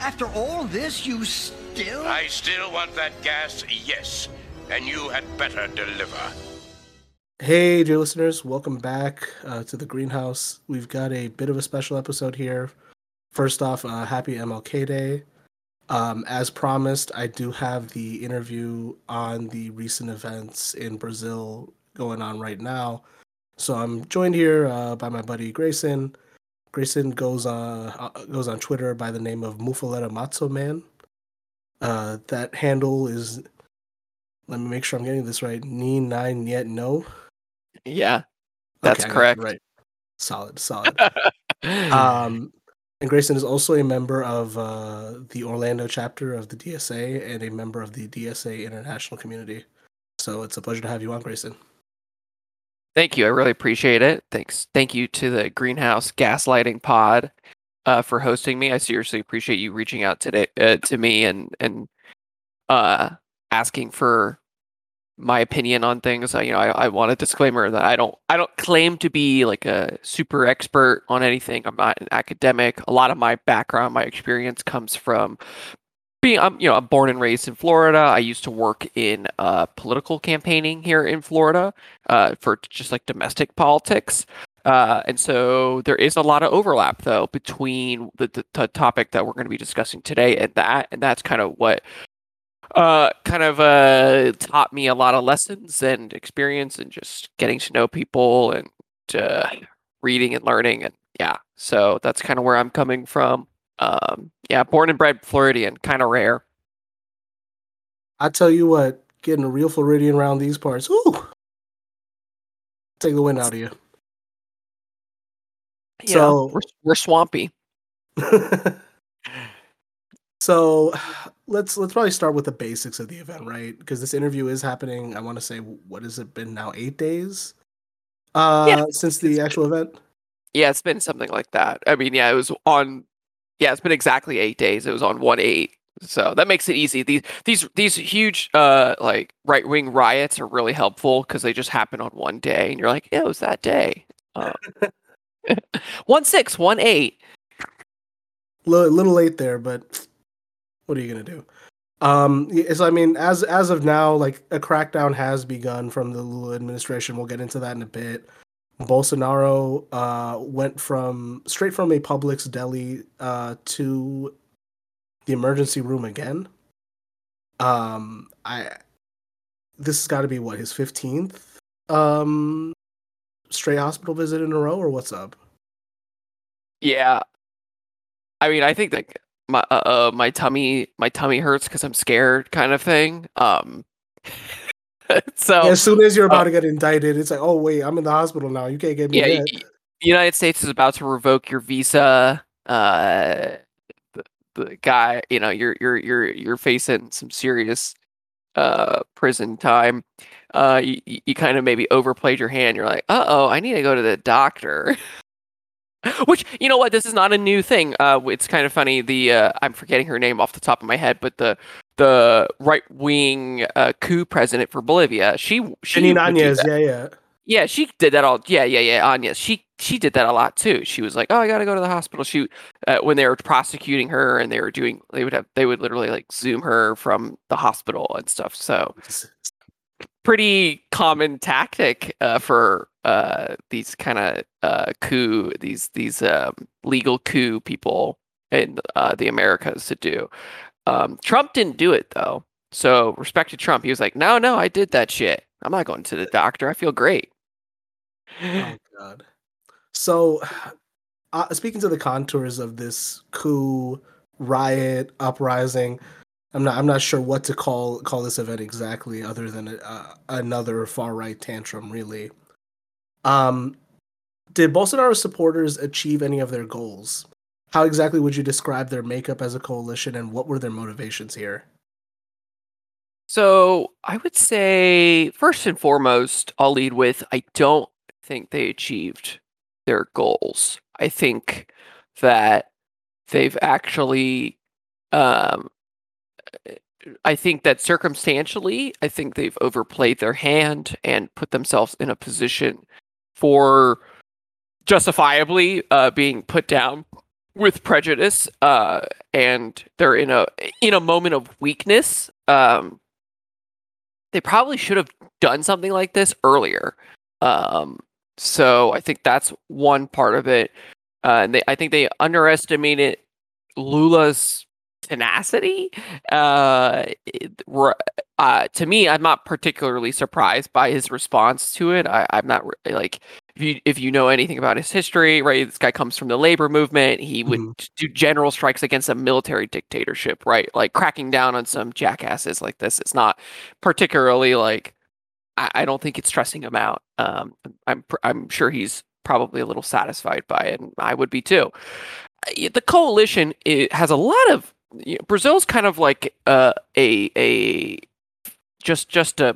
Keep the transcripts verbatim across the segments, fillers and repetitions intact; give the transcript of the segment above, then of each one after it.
After all this, you still... I still want that gas, yes. And you had better deliver. Hey, dear listeners, welcome back uh, to the Greenhouse. We've got a bit of a special episode here. First off, uh, happy M L K Day. Um, as promised, I do have the interview on the recent events in Brazil going on right now. So I'm joined here uh, by my buddy Grayson. Grayson goes on uh, goes on Twitter by the name of Mufaletta Matzo Man. Uh, that handle is, let me make sure I'm getting this right, Ni Nine Yet No. Yeah, that's okay, correct. Right, solid, solid. um, and Grayson is also a member of uh, the Orlando chapter of the D S A and a member of the D S A international community. So it's a pleasure to have you on, Grayson. Thank you. I really appreciate it. Thanks. Thank you to the Greenhouse Gaslighting Pod uh, for hosting me. I seriously appreciate you reaching out today uh, to me and and uh, asking for my opinion on things. I, you know, I, I want a disclaimer that I don't I don't claim to be like a super expert on anything. I'm not an academic. A lot of my background, my experience comes from being, I'm, you know, I'm born and raised in Florida. I used to work in uh, political campaigning here in Florida uh, for just like domestic politics. Uh, and so there is a lot of overlap, though, between the, the, the topic that we're going to be discussing today and that. And that's kind of what uh, kind of uh, taught me a lot of lessons and experience and just getting to know people and uh, reading and learning. And yeah, so that's kind of where I'm coming from. Um, yeah, born and bred Floridian, kind of rare. I tell you what, getting a real Floridian around these parts, whoo, take the wind out of you. You so know, we're, we're swampy. So let's let's probably start with the basics of the event, right? Because this interview is happening. I want to say, what has it been now? Eight days uh, yeah, since the actual been, event. Yeah, it's been something like that. I mean, yeah, it was on. Yeah, it's been exactly eight days. It was on one eight, so that makes it easy. These these these huge uh like right wing riots are really helpful because they just happen on one day, and you're like, yeah, it was that day. Uh, one six, one eight. A little, little late there, but what are you gonna do? Um, so I mean, as as of now, like a crackdown has begun from the Lula administration. We'll get into that in a bit. Bolsonaro uh, went from straight from a Publix deli uh, to the emergency room again. Um, I this has got to be what, his fifteenth um straight hospital visit in a row, or what's up? Yeah, I mean, I think like my uh, uh my tummy my tummy hurts because I'm scared, kind of thing. Um. So yeah, as soon as you're about uh, to get indicted, it's like, oh wait, I'm in the hospital now. You can't get me yeah, yet. Y- the United States is about to revoke your visa. Uh, the, the guy, you know, you're you're you're you're facing some serious uh prison time. Uh, you, you kind of maybe overplayed your hand. You're like, uh oh, I need to go to the doctor. Which, you know what, this is not a new thing. Uh, it's kind of funny. The uh, I'm forgetting her name off the top of my head, but the the right wing uh, coup president for Bolivia, she she Janine Áñez, yeah, yeah, yeah, she did that all. Yeah, yeah, yeah, Áñez. She she did that a lot too. She was like, oh, I gotta go to the hospital. She uh, when they were prosecuting her and they were doing, they would have they would literally like zoom her from the hospital and stuff. So pretty common tactic uh, for uh, these kind of uh, coup, these these um, legal coup people in uh, the Americas to do. Um, Trump didn't do it though, so respect to Trump. He was like, no, no, I did that shit. I'm not going to the doctor. I feel great. Oh God. So, uh, speaking to the contours of this coup, riot, uprising, I'm not. I'm not sure what to call call this event exactly, other than uh, another far right tantrum. Really, um, did Bolsonaro supporters achieve any of their goals? How exactly would you describe their makeup as a coalition, and what were their motivations here? So I would say, first and foremost, I'll lead with I don't think they achieved their goals. I think that they've actually. Um, I think that circumstantially, I think they've overplayed their hand and put themselves in a position for justifiably uh, being put down with prejudice, uh, and they're in a in a moment of weakness. Um, they probably should have done something like this earlier. Um, so I think that's one part of it. Uh, and they, I think they underestimated Lula's tenacity. Uh, it- r- uh, to me, I'm not particularly surprised by his response to it. I, I'm not re- like if you if you know anything about his history, right? This guy comes from the labor movement. He would Mhm. do general strikes against a military dictatorship, right? Like cracking down on some jackasses like this. It's not particularly like I, I don't think it's stressing him out. Um, I'm pr- I'm sure he's probably a little satisfied by it, and I would be too. Uh, The coalition it has a lot of you know, Brazil's kind of like uh, a a just just a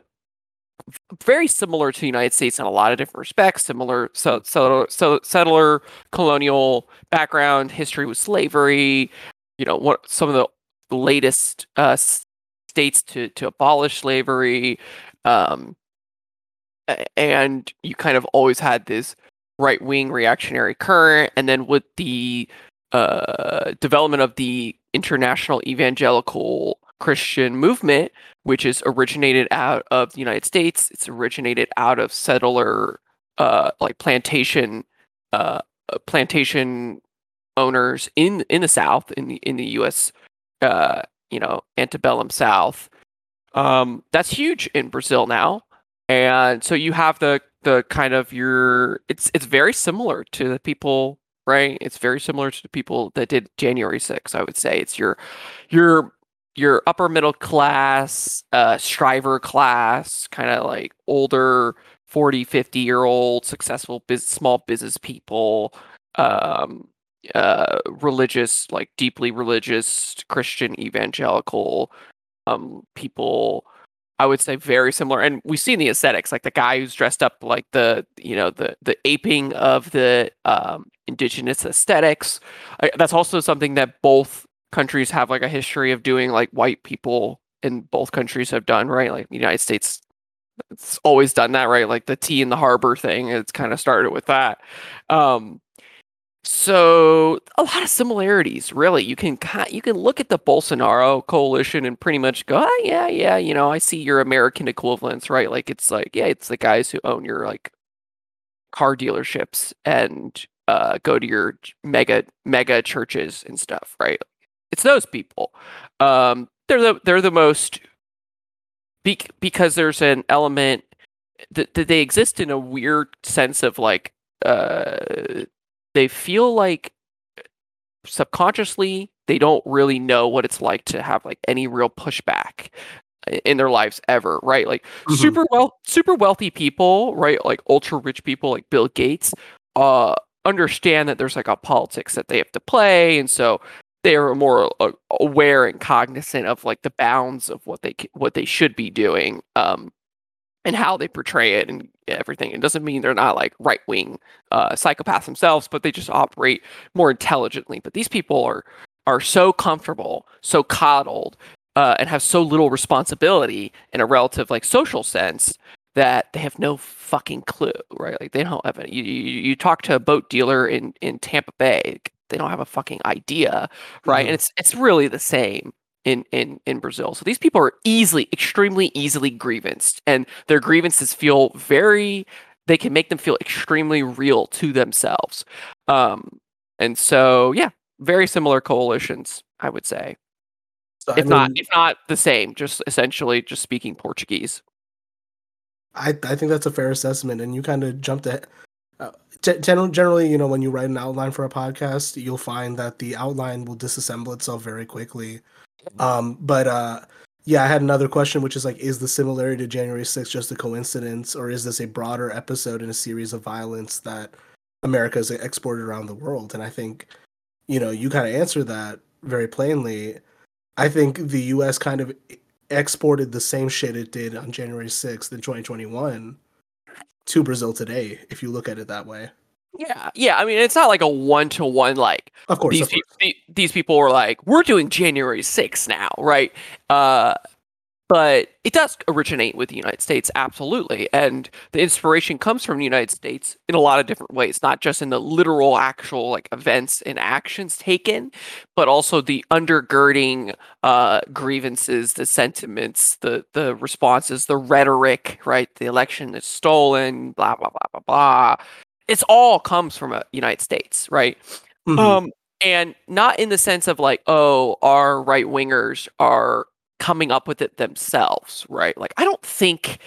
very similar to the United States in a lot of different respects. Similar so so so settler colonial background, history with slavery. You know what some of the latest uh, s- states to to abolish slavery. Um, a- and you kind of always had this right wing reactionary current, and then with the uh, development of the international evangelical Christian movement, which is originated out of the United States, it's originated out of settler, uh, like plantation, uh, uh, plantation owners in in the South, in the in the U S, uh, you know, antebellum South. Um, that's huge in Brazil now, and so you have the the kind of your it's it's very similar to the people, right? It's very similar to the people that did January sixth. I would say it's your your your upper middle class, uh, striver class, kind of like older forty, fifty year old successful biz- small business people, um, uh, religious, like deeply religious Christian evangelical um people. I would say very similar, and we see in the aesthetics, like the guy who's dressed up like the you know the the aping of the um indigenous aesthetics. I, that's also something that both countries have like a history of doing, like white people in both countries have done, right? Like the United States, it's always done that, right? Like the tea in the harbor thing, it's kind of started with that. um so a lot of similarities, really. You can ki- you can look at the Bolsonaro coalition and pretty much go, oh, yeah, yeah, you know, I see your American equivalents, right? Like it's like, yeah, it's the guys who own your like car dealerships and uh, go to your ch- mega mega churches and stuff, right? It's those people. Um, they're the they're the most bec because there's an element that, that they exist in a weird sense of like uh, they feel like subconsciously they don't really know what it's like to have like any real pushback i- in their lives ever, right? Like Mhm. super well super wealthy people, right? Like ultra rich people like Bill Gates uh understand that there's like a politics that they have to play, and so they are more uh, aware and cognizant of like the bounds of what they c- what they should be doing. Um and how they portray it and everything. It doesn't mean they're not like right wing uh, psychopaths themselves, but they just operate more intelligently. But these people are are so comfortable, so coddled, uh, and have so little responsibility in a relative like social sense that they have no fucking clue, right? Like they don't have any. You, you, you talk to a boat dealer in in Tampa Bay, they don't have a fucking idea, right? And Mhm. it's it's really the same in in in Brazil. So these people are easily, extremely easily grievanced, and their grievances feel very. They can make them feel extremely real to themselves. Um, and so, yeah, very similar coalitions, I would say, So I if not mean, if not the same, just essentially just speaking Portuguese. I I think that's a fair assessment, and you kind of jumped ahead. Uh, ge- gen- generally, you know, when you write an outline for a podcast, you'll find that the outline will disassemble itself very quickly. Um, but uh, yeah, I had another question, which is like, is the similarity to January sixth just a coincidence, or is this a broader episode in a series of violence that America has exported around the world? And I think, you know, you kind of answered that very plainly. I think the U S kind of exported the same shit it did on January sixth in twenty twenty-one to Brazil today, if you look at it that way. Yeah, yeah. I mean, it's not like a one to one. Like Of course, these of people, course. these people were like, we're doing January sixth now, right? Uh, but it does originate with the United States, absolutely. And the inspiration comes from the United States in a lot of different ways, not just in the literal actual like events and actions taken, but also the undergirding uh, grievances, the sentiments, the the responses, the rhetoric, right? The election is stolen, blah, blah, blah, blah, blah. It's all comes from the United States, right? Mhm. Um, and not in the sense of like, oh, our right wingers are coming up with it themselves, right? Like, I don't think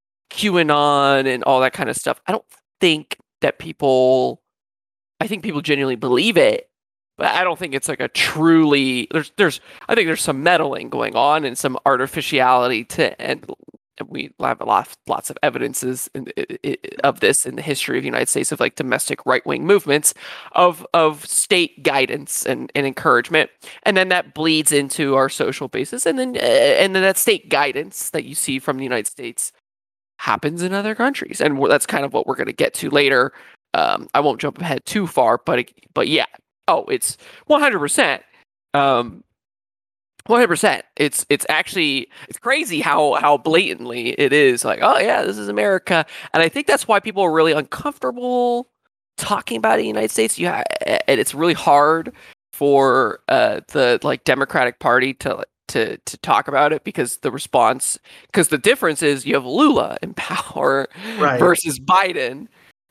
QAnon and all that kind of stuff, I don't think that people, I think people genuinely believe it, but I don't think it's like a truly, there's, there's, I think there's some meddling going on and some artificiality to, and we have a lot, lots of evidences in, in, of this in the history of the United States of like domestic right-wing movements of of state guidance and, and encouragement, and then that bleeds into our social basis, and then uh, and then that state guidance that you see from the United States happens in other countries, and that's kind of what we're going to get to later. Um, I won't jump ahead too far, but but yeah, oh, it's one hundred percent. Um, one hundred percent. It's it's actually it's crazy how how blatantly it is like, oh yeah, this is America, and I think that's why people are really uncomfortable talking about the United States. You ha- and it's really hard for uh, the like Democratic Party to to to talk about it because the response because the difference is you have Lula in power Right. versus Biden.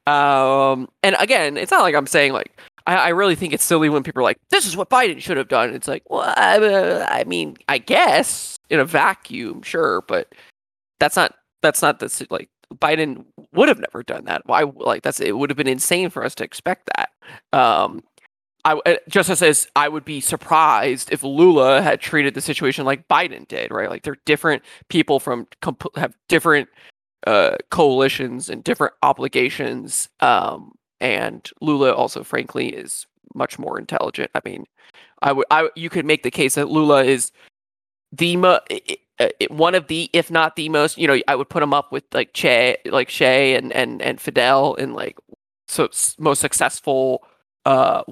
Um, and again, it's not like I'm saying like. I, I really think it's silly when people are like, this is what Biden should have done. It's like, well, I, uh, I mean, I guess in a vacuum, sure, but that's not that's not the like Biden would have never done that. Why? Like that's it would have been insane for us to expect that. Um, I just as I would be surprised if Lula had treated the situation like Biden did, right? Like they're different people from comp- have different uh, coalitions and different obligations. Um, And Lula also, frankly, is much more intelligent. I mean, I would, I you could make the case that Lula is the mo- one of the, if not the most. You know, I would put him up with like Che, like Che and and and Fidel, and like so most successful, uh,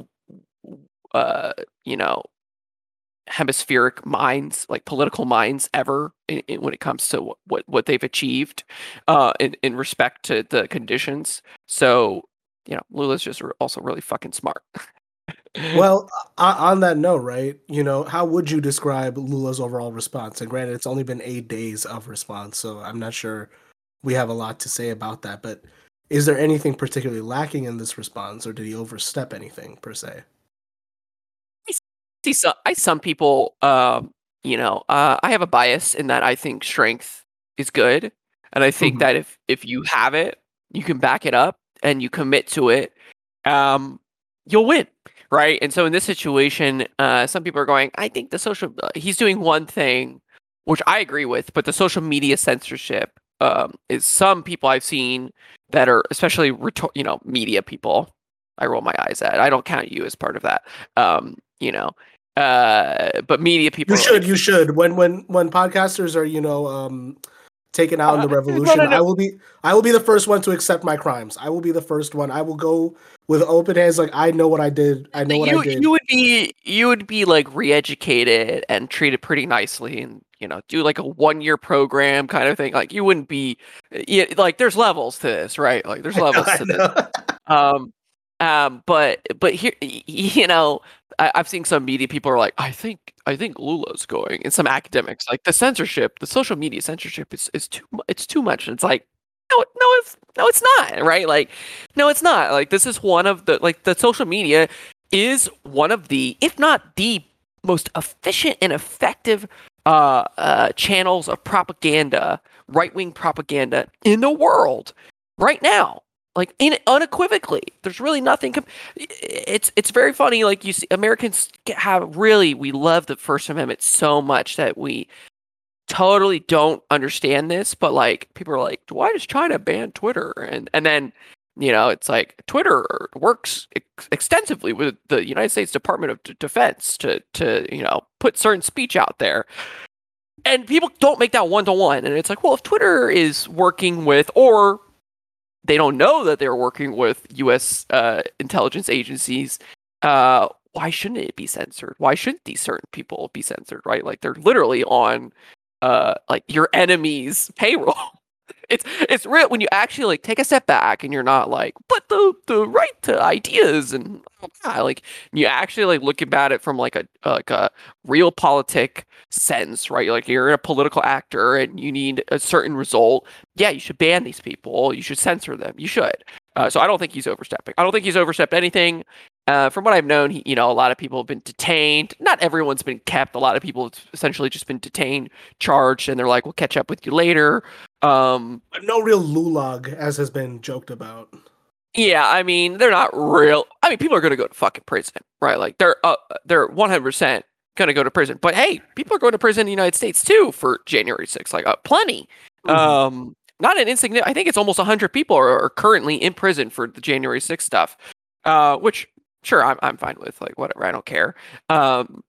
uh, you know, hemispheric minds, like political minds ever, in, in, when it comes to what what, what they've achieved, uh, in in respect to the conditions. So. You know, Lula's just also really fucking smart. Well, uh, on that note, right? You know, how would you describe Lula's overall response? And granted, it's only been eight days of response, so I'm not sure we have a lot to say about that. But is there anything particularly lacking in this response, or did he overstep anything per se? I see some, I some people, um, you know, uh, I have a bias in that I think strength is good, and I think Mhm. that if if you have it, you can back it up and you commit to it, um, you'll win, right? And so in this situation, uh, some people are going, I think the social, uh, he's doing one thing, which I agree with, but the social media censorship um, is some people I've seen that are, especially, rhetor- you know, media people, I roll my eyes at. I don't count you as part of that, um, you know, uh, but media people You are should, like, you should. When when when podcasters are, you know, um, taken out in uh, the no, revolution, no, no. I will be I will be the first one to accept my crimes. I will be the first one. I will go with open hands, like I know what I did. I know what I You did. you would be you would be like re-educated and treated pretty nicely, and you know do like a one year program kind of thing. Like you wouldn't be, yeah, like there's levels to this, right? Like there's levels I to this. know. Um, um, but but here, you know, I, I've seen some media people are like, I think I think Lula's going, and some academics like the censorship, the social media censorship is is too mu- it's too much. And it's like, no, no, it's no, it's not, right? Like, no, it's not. Like this is one of the like the social media is one of the, if not the most efficient and effective uh, uh, channels of propaganda, right wing propaganda in the world right now. Like in unequivocally, there's really nothing. Com- it's it's very funny. Like you see, Americans have really we love the First Amendment so much that we totally don't understand this. But like people are like, why does China ban Twitter? And and then you know it's like Twitter works ex- extensively with the United States Department of D- Defense to to you know put certain speech out there. And people don't make that one to one. And it's like, well, if Twitter is working with or they don't know that they're working with U S uh, intelligence agencies. Uh, why shouldn't it be censored? Why shouldn't these certain people be censored? Right? Like they're literally on uh like your enemy's payroll. It's it's real when you actually like take a step back and you're not like, but the the right to ideas and like you actually like look at it from like a like a real politic sense, right? Like you're a political actor and you need a certain result. Yeah, you should ban these people. You should censor them. You should. Uh, so I don't think he's overstepping. I don't think he's overstepped anything. Uh, from what I've known, he, you know, a lot of people have been detained. Not everyone's been kept. A lot of people have essentially just been detained, charged, and they're like, "We'll catch up with you later." Um, no real gulag, as has been joked about. Yeah, I mean, they're not real. I mean, people are going to go to fucking prison, right? Like they're uh, they're one hundred percent going to go to prison. But hey, people are going to prison in the United States too for January sixth. Like uh, plenty. Mm-hmm. Um, not an insignificant. I think it's almost one hundred people are, are currently in prison for the January sixth stuff. Uh, which sure, I'm I'm fine with. Like whatever, I don't care. Um,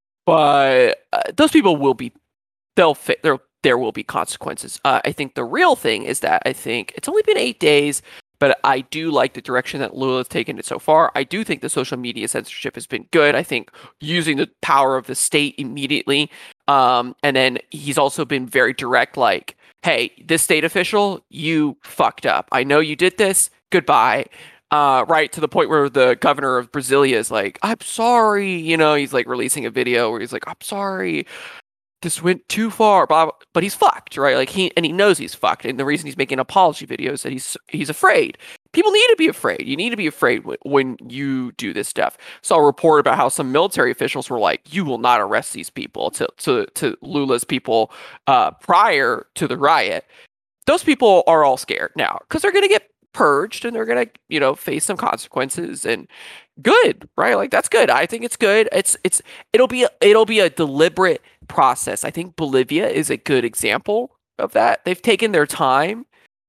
but uh, those people will be. They'll fit. There there will be consequences. Uh, I think the real thing is that I think it's only been eight days. But I do like the direction that Lula has taken it so far. I do think the social media censorship has been good. I think using the power of the state immediately. Um, and then he's also been very direct, like, hey, this state official, you fucked up. I know you did this. Goodbye. Uh, right to the point where the governor of Brasilia is like, I'm sorry. You know, he's like releasing a video where he's like, I'm sorry. This went too far, blah, blah, but he's fucked, right? Like he and he knows he's fucked, and the reason he's making an apology video is that he's he's afraid. People need to be afraid. You need to be afraid w- when you do this stuff. Saw a report about how some military officials were like, "You will not arrest these people." To to to Lula's people uh, prior to the riot, those people are all scared now because they're gonna get purged and they're gonna you know face some consequences and. Good, right? Like that's good. I think it's good. It's it's it'll be a, it'll be a deliberate process. I think Bolivia is a good example of that. They've taken their time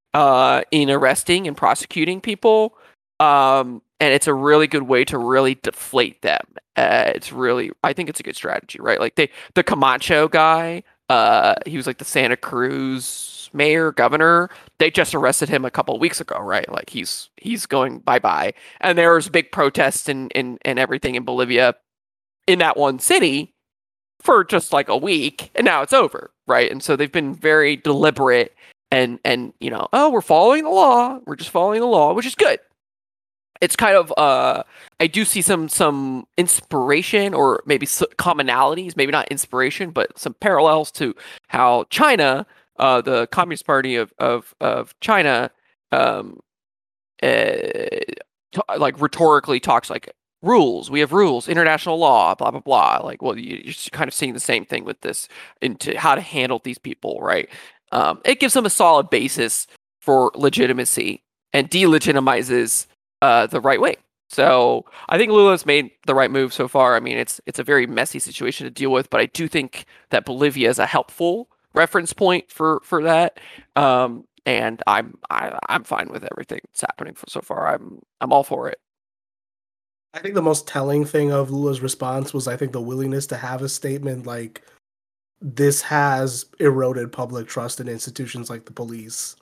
uh, in arresting and prosecuting people, um, and it's a really good way to really deflate them. Uh, it's really, I think it's a good strategy, right? Like they, the Camacho guy, uh, he was like the Santa Cruz mayor, governor. They just arrested him a couple of weeks ago, right? Like he's he's going bye bye, and there was big protests and and and everything in Bolivia, in that one city, for just like a week, and now it's over, right? And so they've been very deliberate and and you know, oh, we're following the law, we're just following the law, which is good. It's kind of uh, I do see some some inspiration or maybe commonalities, maybe not inspiration, but some parallels to how China. Uh, the Communist Party of of of China, um, uh, t- like rhetorically talks like rules. We have rules, international law, blah blah blah. Like, well, you, you're kind of seeing the same thing with this into how to handle these people, right? Um, it gives them a solid basis for legitimacy and delegitimizes uh, the right wing. So I think Lula's made the right move so far. I mean, it's it's a very messy situation to deal with, but I do think that Bolivia is a helpful reference point for for that, um, and I'm I, I'm fine with everything that's happening for so far. I'm I'm all for it. I think the most telling thing of Lula's response was, I think, the willingness to have a statement like, "This has eroded public trust in institutions like the police,"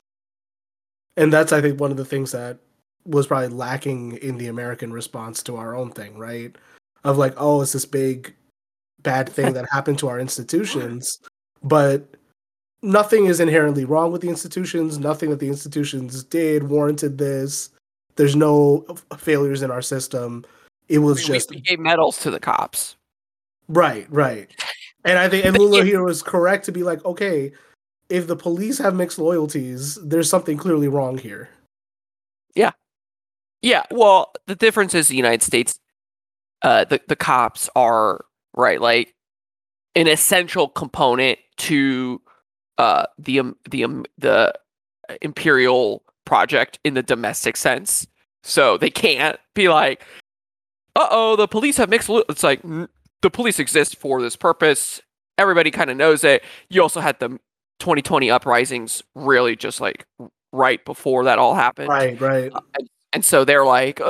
and that's, I think, one of the things that was probably lacking in the American response to our own thing, right? Of like, oh, it's this big bad thing that happened to our institutions, but nothing is inherently wrong with the institutions. Nothing that the institutions did warranted this. There's no failures in our system. It was I mean, just we gave medals to the cops. Right, right. And I think and Lula here was correct to be like, okay, if the police have mixed loyalties, there's something clearly wrong here. Yeah. Yeah. Well, the difference is the United States, uh, the, the cops are right, like an essential component to Uh, the um, the um, the imperial project in the domestic sense, so they can't be like, "Uh oh, the police have mixed." Lo-. It's like n- the police exist for this purpose. Everybody kind of knows it. You also had the twenty twenty uprisings, really, just like right before that all happened. Right, right. Uh, and, and so they're like,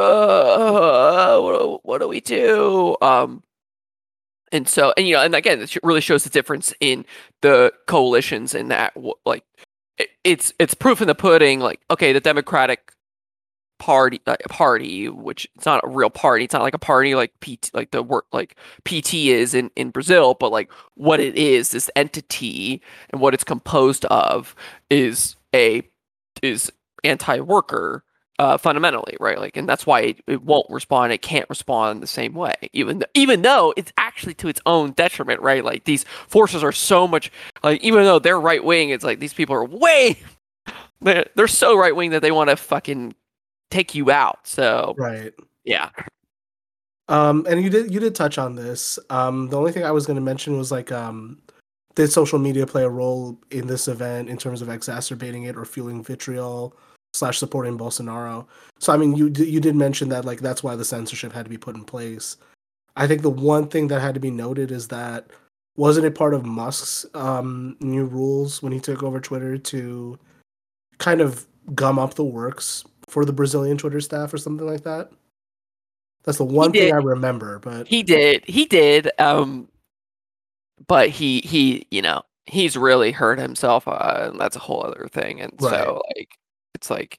"Uh, what, what do we do?" Um. And so, and you know, and again, it really shows the difference in the coalitions in that, like, it, it's it's proof in the pudding. Like, okay, the Democratic party, uh, party, which it's not a real party. It's not like a party like P T, like the work, like P T is in, in Brazil, but like what it is, this entity and what it's composed of is a is anti-worker, uh, fundamentally, right? Like, and that's why it, it won't respond. It can't respond the same way, even th- even though it's actually to its own detriment, right? Like these forces are so much like, even though they're right wing, it's like these people are way they're, they're so right wing that they want to fucking take you out. So right, yeah. Um, and you did you did touch on this. Um, the only thing I was going to mention was like, um, did social media play a role in this event in terms of exacerbating it or fueling vitriol slash supporting Bolsonaro? So I mean, you d- you did mention that like that's why the censorship had to be put in place. I think the one thing that had to be noted is that wasn't it part of Musk's um, new rules when he took over Twitter to kind of gum up the works for the Brazilian Twitter staff or something like that? That's the one thing I remember, but he did, he did. Um, but he, he, you know, he's really hurt himself. Uh, and that's a whole other thing. And right. so, like, it's like,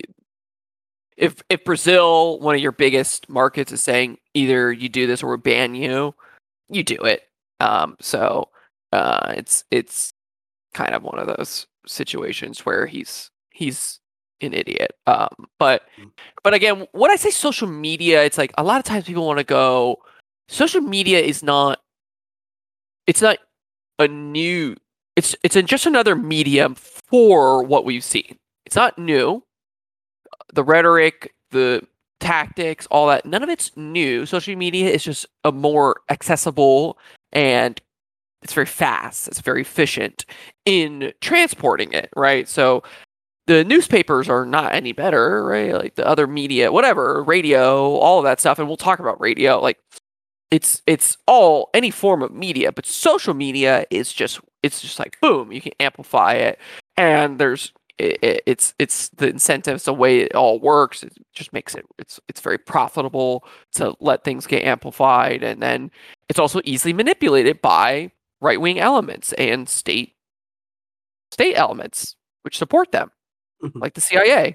if if Brazil, one of your biggest markets, is saying either you do this or we'll ban you, you do it. Um, so, uh, it's it's kind of one of those situations where he's he's an idiot. Um, but but again, when I say social media, it's like a lot of times people want to go, social media is not, it's not a new, it's it's a, just another medium for what we've seen. It's not new. The rhetoric, the tactics, all that, none of it's new. Social media is just a more accessible, and it's very fast. It's very efficient in transporting it, right? So the newspapers are not any better, right? Like the other media, whatever, radio, all of that stuff. And we'll talk about radio. Like it's it's all any form of media, but social media is just it's just like boom, you can amplify it, and there's it, it's it's the incentives, the way it all works. It just makes it it's it's very profitable to let things get amplified, and then it's also easily manipulated by right wing elements and state state elements which support them, like the C I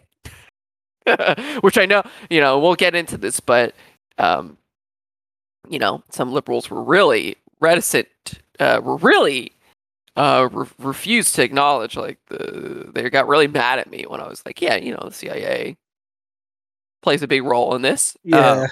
A, which I know you know we'll get into this, but um, you know some liberals were really reticent, uh, were really. Uh, re- refused to acknowledge, like, the they got really mad at me when I was like, yeah, you know, the C I A plays a big role in this. Yeah. Um,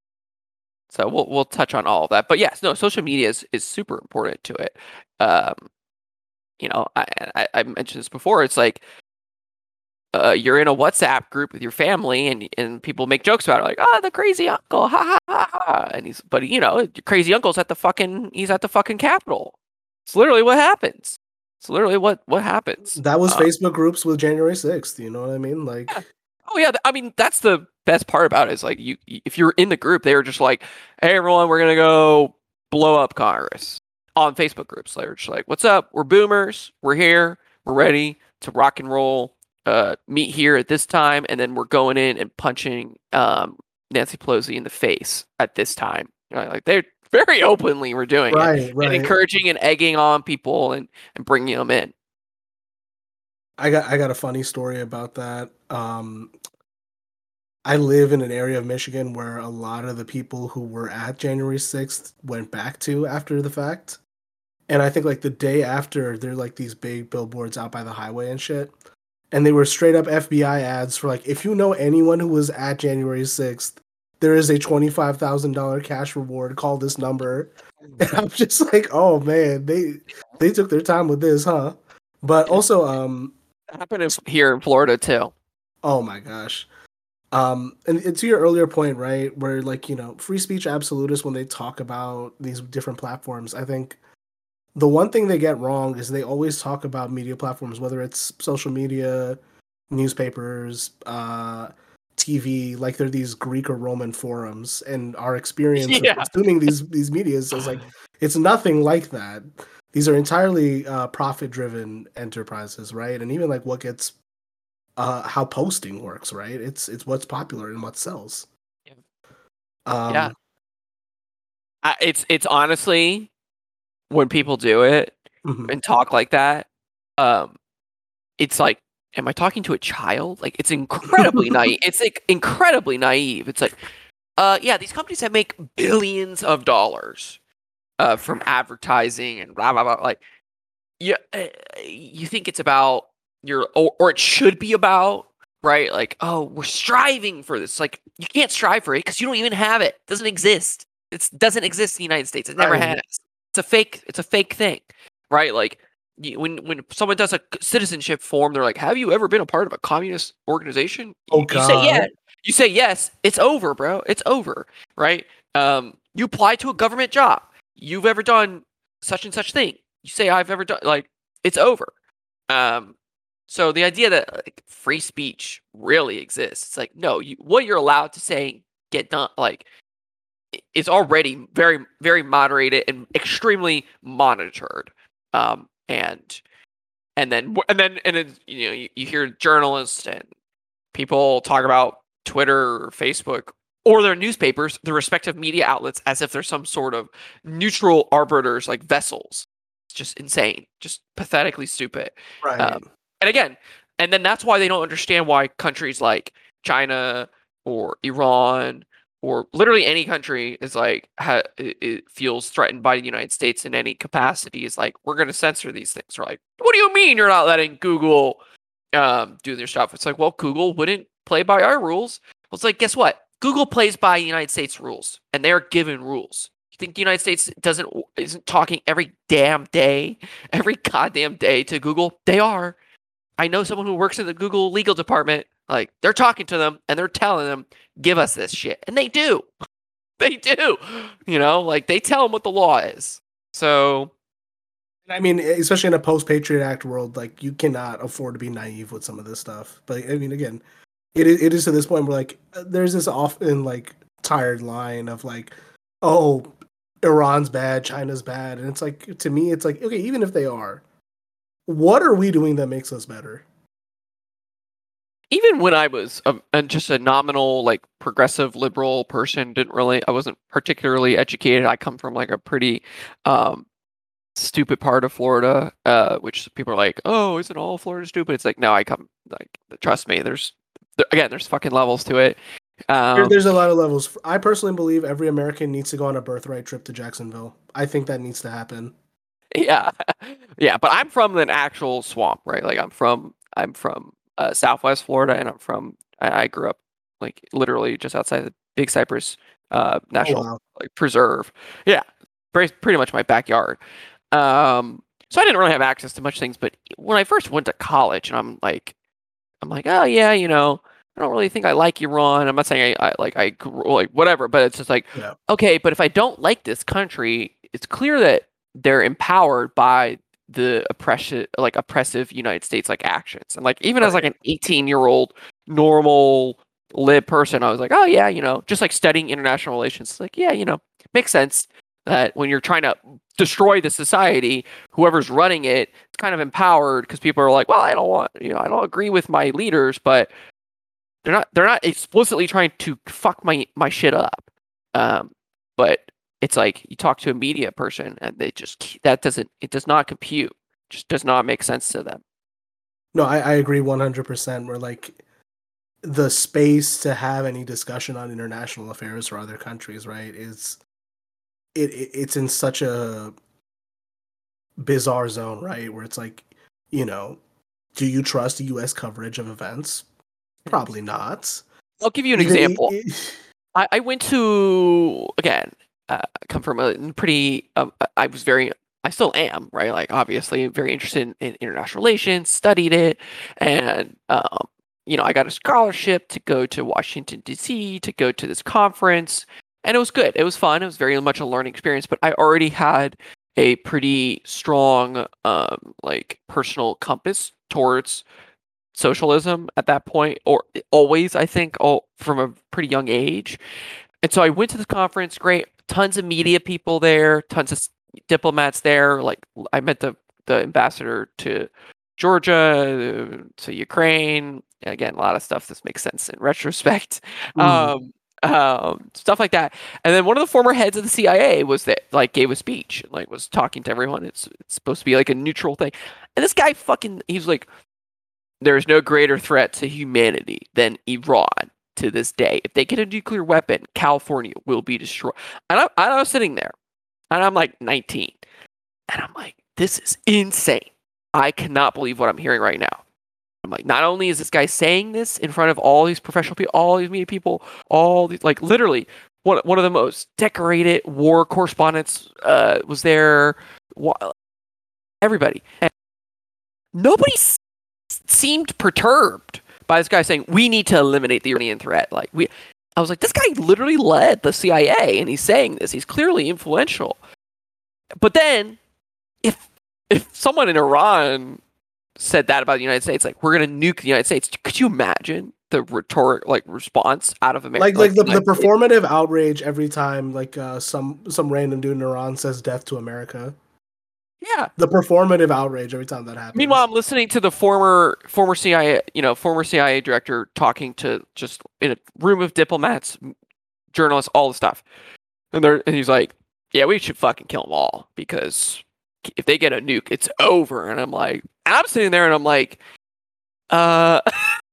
so we'll we'll touch on all of that, but yes, no, social media is, is super important to it. Um, you know, I, I I mentioned this before. It's like uh, you're in a WhatsApp group with your family, and and people make jokes about it, like, oh, the crazy uncle, ha ha ha ha, and he's, but you know, your crazy uncle's at the fucking, he's at the fucking Capitol. It's literally what happens. It's literally what, what happens. That was um, Facebook groups with January sixth. You know what I mean? Like, yeah. Oh yeah. I mean, that's the best part about it is like you, if you're in the group, they were just like, hey everyone, we're going to go blow up Congress on Facebook groups. They're just like, what's up? We're boomers. We're here. We're ready to rock and roll, uh, meet here at this time. And then we're going in and punching, um, Nancy Pelosi in the face at this time. You know, like they're, very openly we're doing right, it, right. and encouraging and egging on people and, and bringing them in. I got I got a funny story about that. Um, I live in an area of Michigan where a lot of the people who were at January sixth went back to after the fact. And I think like the day after, there are like these big billboards out by the highway and shit. And they were straight up F B I ads for like, if you know anyone who was at January sixth, there is a twenty-five thousand dollars cash reward. Call this number. And I'm just like, oh man, they they took their time with this, huh? But also, um, that happened in, here in Florida too. Oh my gosh. Um, and, and to your earlier point, right, where like, you know, free speech absolutists, when they talk about these different platforms, I think the one thing they get wrong is they always talk about media platforms, whether it's social media, newspapers, uh, T V, like they're these Greek or Roman forums, and our experience yeah. of consuming these these medias is like it's nothing like that. These are entirely uh, profit-driven enterprises, right? And even like what gets, uh, how posting works, right? It's it's what's popular and what sells. Yeah, um, yeah. I, it's it's honestly when people do it mm-hmm. and talk like that, um, it's like am I talking to a child? Like, it's incredibly naive. It's like incredibly naive. It's like, uh, yeah, these companies that make billions of dollars uh, from advertising and blah blah blah. Like, yeah, uh, you think it's about your, or, or it should be about, right? Like, oh, we're striving for this. Like, you can't strive for it because you don't even have it. It doesn't exist. It doesn't exist in the United States. It never Right. has. It's a fake. It's a fake thing, right? Like, you, when when someone does a citizenship form, they're like, "Have you ever been a part of a communist organization?" Oh, you, you say yeah. God. You say yes. It's over, bro. It's over, right? Um, you apply to a government job. You've ever done such and such thing. You say I've ever done, like, it's over. Um, so the idea that like, free speech really exists, it's like, no, you, what you're allowed to say, get done, like, is already very, very moderated and extremely monitored. Um, and and then and then and then you know you, you hear journalists and people talk about Twitter or Facebook or their newspapers, the respective media outlets, as if they're some sort of neutral arbiters, like vessels. It's just insane, just pathetically stupid. Right. Um, and again, and then that's why they don't understand why countries like China or Iran or literally any country is like ha- it, it feels threatened by the United States in any capacity. Is like, we're going to censor these things. We're like, what do you mean you're not letting Google um, do their stuff? It's like, well, Google wouldn't play by our rules. Well, it's like, guess what? Google plays by United States rules, and they are given rules. You think the United States doesn't isn't talking every damn day, every goddamn day to Google? They are. I know someone who works in the Google legal department. Like, they're talking to them and they're telling them, give us this shit. And they do. They do. You know, like, they tell them what the law is. So, I mean, especially in a post-Patriot Act world, like, you cannot afford to be naive with some of this stuff. But, I mean, again, it is, it is to this point where, like, there's this often, like, tired line of, like, oh, Iran's bad, China's bad. And it's like, to me, it's like, okay, even if they are, what are we doing that makes us better? even when I was a, a, just a nominal, like, progressive liberal person, didn't really, I wasn't particularly educated. I come from, like, a pretty um, stupid part of Florida, uh, which people are like, oh, isn't all Florida stupid? It's like, no, I come, like, trust me, there's, there, again, there's fucking levels to it. Um, There- There's a lot of levels. I personally believe every American needs to go on a birthright trip to Jacksonville. I think that needs to happen. Yeah, yeah, but I'm from an actual swamp, right? Like, I'm from, I'm from uh, Southwest Florida, and I'm from, I, I grew up like literally just outside the Big Cypress uh, National wow. like Preserve. Yeah, pretty, pretty much my backyard. Um, so I didn't really have access to much things. But when I first went to college, and I'm like, I'm like, oh yeah, you know, I don't really think I like Iran. I'm not saying I, I like I grew- like whatever, but it's just like, Yeah. okay, but if I don't like this country, it's clear that they're empowered by the oppression, like oppressive United States like actions. And like, even as like an eighteen year old normal lib person, I was like, oh yeah, you know, just like studying international relations, it's like, yeah, you know, makes sense that when you're trying to destroy the society, whoever's running it, it's kind of empowered because people are like, well, I don't want, you know, I don't agree with my leaders, but they're not they're not explicitly trying to fuck my my shit up. Um, but it's like you talk to a media person and they just, that doesn't, it does not compute. Just does not make sense to them. No, I, I agree one hundred percent. Where like the space to have any discussion on international affairs for other countries, right, is it, it it's in such a bizarre zone, right, where it's like, you know, do you trust U S coverage of events? Probably not. I'll give you an Even- example. it- I, I went to, again, uh, come from a pretty, um, I was very, I still am, right? Like, obviously, very interested in, in international relations, studied it, and, um, you know, I got a scholarship to go to Washington, D C, to go to this conference, and it was good. It was fun. It was very much a learning experience, but I already had a pretty strong, um, like, personal compass towards socialism at that point, or always, I think, oh, from a pretty young age. And so I went to this conference, great, tons of media people there, tons of diplomats there. Like, I met the, the ambassador to Georgia, to Ukraine. Again, a lot of stuff this makes sense in retrospect. Mm. Um, um, stuff like that. And then one of the former heads of the C I A was that, like, gave a speech, and, like, was talking to everyone. It's, it's supposed to be like a neutral thing. And this guy fucking, he was like, there is no greater threat to humanity than Iran to this day. If they get a nuclear weapon, California will be destroyed. And I, I was sitting there, and I'm like nineteen, and I'm like, this is insane. I cannot believe what I'm hearing right now. I'm like, not only is this guy saying this in front of all these professional people, all these media people, all these, like, literally, one, one of the most decorated war correspondents uh, was there. Everybody. And nobody s- seemed perturbed by this guy saying, we need to eliminate the Iranian threat. Like, we, I was like, this guy literally led the C I A, and he's saying this. He's clearly influential. But then, if if someone in Iran said that about the United States, like, we're going to nuke the United States, could you imagine the rhetoric, like, response out of America? Like, like, like the, the performative outrage every time, like, uh, some some random dude in Iran says "death to America." Yeah, the performative outrage every time that happens. Meanwhile, I'm listening to the former former C I A, you know, former C I A director talking to just in a room of diplomats, journalists, all the stuff, and they're and he's like, "Yeah, we should fucking kill them all because if they get a nuke, it's over." And I'm like, and I'm sitting there and I'm like, uh,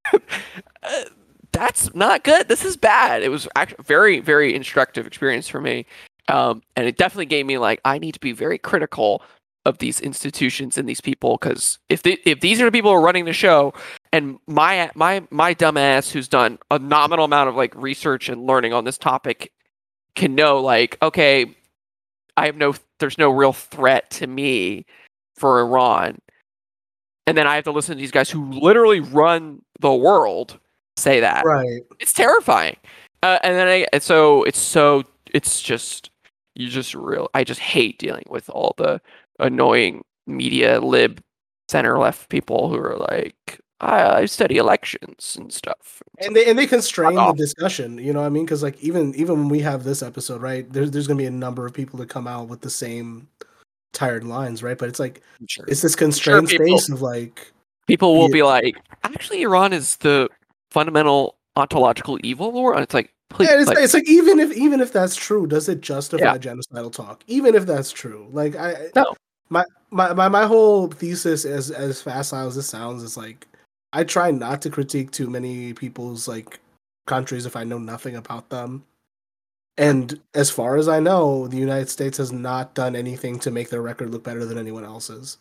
that's not good. This is bad. It was actually very, very instructive experience for me, um, and it definitely gave me like, I need to be very critical of these institutions and these people, because if they, if these are the people who are running the show, and my my my dumbass who's done a nominal amount of like research and learning on this topic can know, like, okay, I have no, there's no real threat to me for Iran, and then I have to listen to these guys who literally run the world say that. Right. It's terrifying, uh, and then I and so it's so it's just you just real. I just hate dealing with all the annoying media lib center left people who are like, I, I study elections and stuff, and they and they constrain the discussion. You know what I mean? Because like even even when we have this episode, right? There's there's gonna be a number of people that come out with the same tired lines, right? But it's like sure. it's this constrained sure, people, space of like people will be like, actually, Iran is the fundamental ontological evil war, and it's like, please, yeah, it's like, like, it's like even if even if that's true, does it justify yeah. genocidal talk? Even if that's true, like I no. My, my my my whole thesis, as as facile as this sounds, is like I try not to critique too many people's like countries if I know nothing about them. And as far as I know, the United States has not done anything to make their record look better than anyone else's.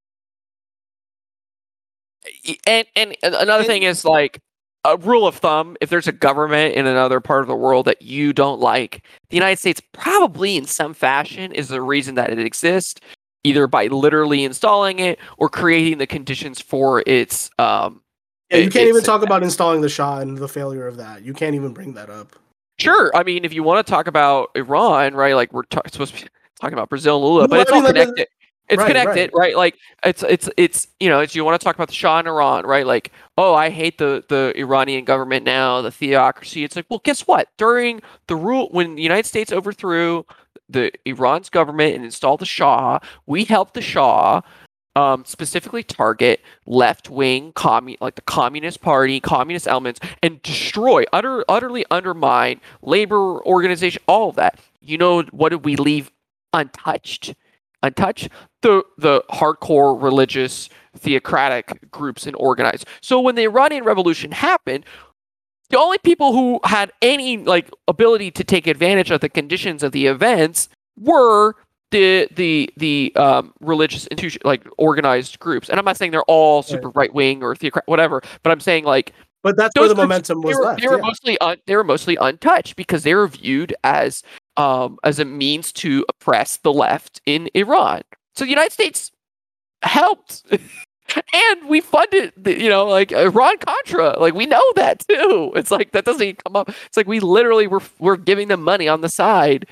And and another and, thing is, like, a rule of thumb: if there's a government in another part of the world that you don't like, the United States probably in some fashion is the reason that it exists, either by literally installing it or creating the conditions for its. Um, yeah, you can't even talk about installing the Shah and the failure of that. You can't even bring that up. Sure, I mean, if you want to talk about Iran, right? Like we're ta- supposed to be talking about Brazil and Lula, no, but I it's mean, all like, connected. It's right, connected, right. right? Like it's it's it's you know, it's you want to talk about the Shah in Iran, right? Like, oh, I hate the the Iranian government now, the theocracy. It's like, well, guess what? During the rule, when the United States overthrew the Iran's government and installed the Shah, we helped the Shah um, specifically target left-wing, commun like the Communist Party, communist elements, and destroy, utter, utterly undermine labor organization, all of that. You know, what did we leave untouched? Untouched? The the hardcore religious theocratic groups and organized. So when the Iranian Revolution happened, the only people who had any like ability to take advantage of the conditions of the events were the the the um, religious institution, like organized groups. And I'm not saying they're all super right, right wing or theocratic, whatever. But I'm saying like, but that's where the groups, momentum was they were, left. They were yeah. mostly un, they were mostly untouched because they were viewed as um, as a means to oppress the left in Iran. So the United States helped. And we funded, the, you know, like Iran Contra. Like we know that too. It's like that doesn't even come up. It's like we literally were we're giving them money on the side,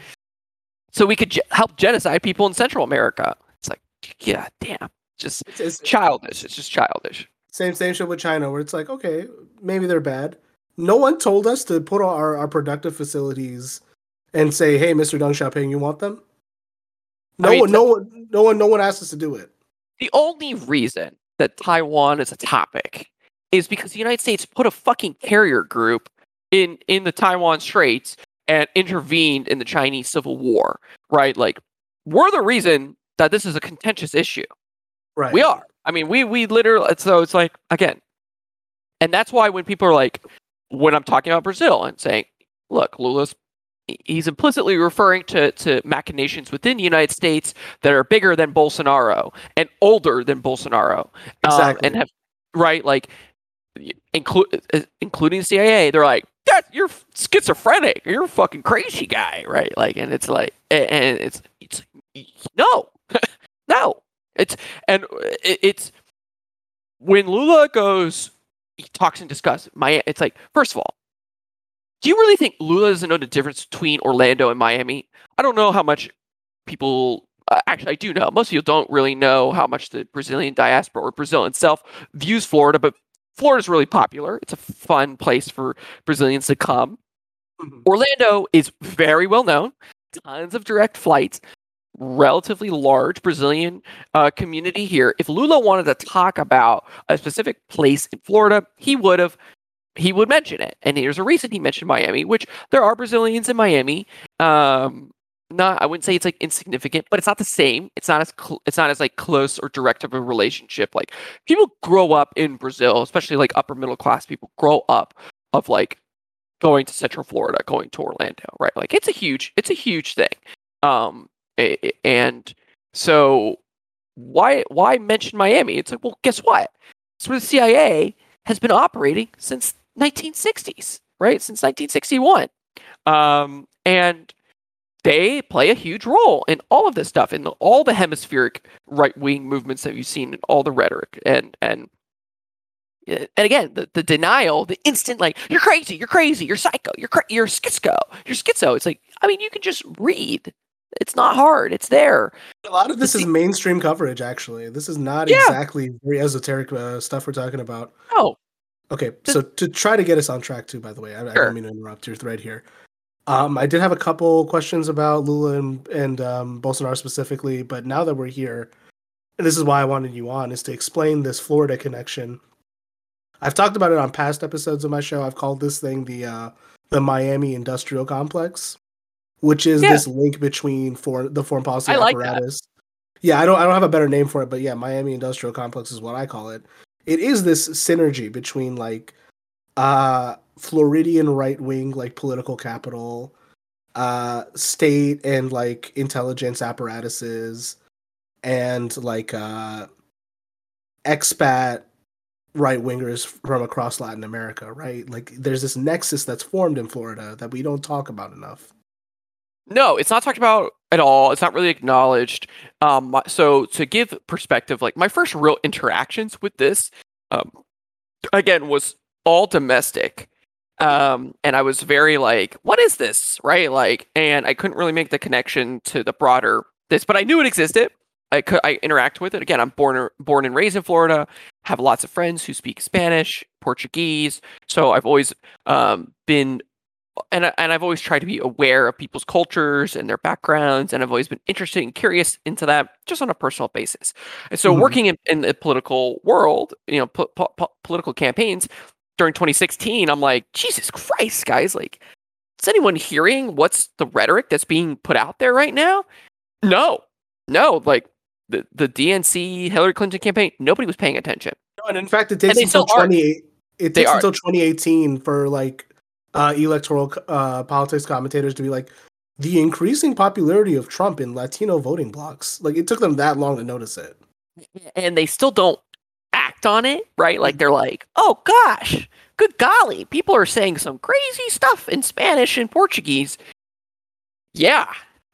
so we could ge- help genocide people in Central America. It's like, yeah, damn, just it's, it's childish. It's just childish. Same same shit with China, where it's like, okay, maybe they're bad. No one told us to put our our productive facilities and say, hey, Mister Deng Xiaoping, you want them? No I mean, one, no one, no one, no one asked us to do it. The only reason that Taiwan is a topic is because the United States put a fucking carrier group in, in the Taiwan Straits and intervened in the Chinese Civil War, right? Like, we're the reason that this is a contentious issue. Right. We are. I mean, we we literally, so it's like, again, and that's why when people are like, when I'm talking about Brazil and saying, look, Lula's, he's implicitly referring to, to machinations within the United States that are bigger than Bolsonaro and older than Bolsonaro. Exactly. Um, and have, right, like, inclu- including the C I A, they're like, that you're schizophrenic, you're a fucking crazy guy, right? Like, and it's like, and it's, it's no, no, it's, and it, it's, when Lula goes, he talks and discusses, my, it's like, first of all, do you really think Lula doesn't know the difference between Orlando and Miami? I don't know how much people, uh, actually I do know, most people don't really know how much the Brazilian diaspora or Brazil itself views Florida, but Florida's really popular. It's a fun place for Brazilians to come. Mm-hmm. Orlando is very well known, tons of direct flights, relatively large Brazilian uh, community here. If Lula wanted to talk about a specific place in Florida, he would have, he would mention it. And here's a reason he mentioned Miami, which there are Brazilians in Miami. Um, not, I wouldn't say it's like insignificant, but it's not the same. It's not as, cl- it's not as like close or direct of a relationship. Like people grow up in Brazil, especially like upper middle class people grow up of like going to Central Florida, going to Orlando, right? Like it's a huge, it's a huge thing. Um, And so why why mention Miami? It's like, well, guess what? It's where the C I A has been operating since nineteen sixties, right? Since nineteen sixty-one. Um, and they play a huge role in all of this stuff, in all the hemispheric right-wing movements that you've seen, in all the rhetoric. And and and again, the, the denial, the instant, like, you're crazy, you're crazy, you're psycho, you're cra- you're schizo, you're schizo. It's like, I mean, you can just read. It's not hard. It's there. A lot of this is mainstream coverage, actually. This is not yeah. exactly very esoteric uh, stuff we're talking about. Oh. Okay, so to try to get us on track, too, by the way, I, sure. I don't mean to interrupt your thread here. Um, I did have a couple questions about Lula and, and um, Bolsonaro specifically, but now that we're here, and this is why I wanted you on, is to explain this Florida connection. I've talked about it on past episodes of my show. I've called this thing the uh, the Miami Industrial Complex, which is yeah. this link between for the foreign policy I apparatus. Like yeah, I don't I don't have a better name for it, but yeah, Miami Industrial Complex is what I call it. It is this synergy between like uh, Floridian right wing like political capital, uh, state and like intelligence apparatuses, and like uh, expat right wingers from across Latin America. Right, like there's this nexus that's formed in Florida that we don't talk about enough. No, it's not talked about at all. It's not really acknowledged. Um, so to give perspective, like my first real interactions with this, um, again, was all domestic. Um, and I was very like, what is this? Right. Like, and I couldn't really make the connection to the broader this, but I knew it existed. I could, I interact with it. Again, I'm born, born and raised in Florida, have lots of friends who speak Spanish, Portuguese. So I've always, um, been And, and I've always tried to be aware of people's cultures and their backgrounds, and I've always been interested and curious into that just on a personal basis. And so mm-hmm. working in, in the political world, you know, po- po- po- political campaigns during twenty sixteen, I'm like, Jesus Christ, guys, like, is anyone hearing what's the rhetoric that's being put out there right now? No, no, like the, the D N C Hillary Clinton campaign, nobody was paying attention. No, and in fact, it takes until twenty it takes until twenty eighteen for like Uh, electoral uh, politics commentators to be like, the increasing popularity of Trump in Latino voting blocks. Like, it took them that long to notice it. And they still don't act on it, right? Like, they're like, oh gosh, good golly, people are saying some crazy stuff in Spanish and Portuguese. Yeah,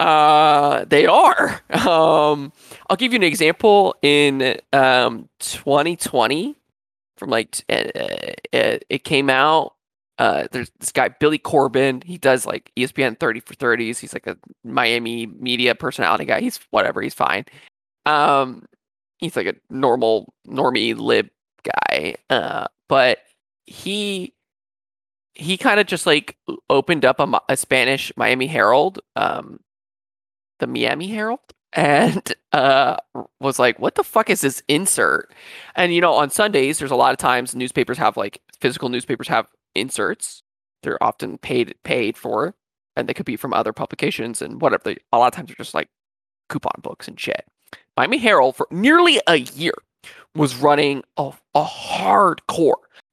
uh, they are. Um, I'll give you an example. In um, twenty twenty, from like, uh, it, it came out. Uh, there's this guy, Billy Corbin. He does like E S P N thirty for thirties. He's like a Miami media personality guy. He's whatever. He's fine. Um, he's like a normal, normie lib guy. Uh, but he, he kind of just like opened up a, a Spanish Miami Herald, um, the Miami Herald, and uh, was like, what the fuck is this insert? And, you know, on Sundays, there's a lot of times newspapers have like physical newspapers have inserts. They're often paid paid for, and they could be from other publications and whatever. They, a lot of times they're just like coupon books and shit. Miami Herald for nearly a year was running a, a hardcore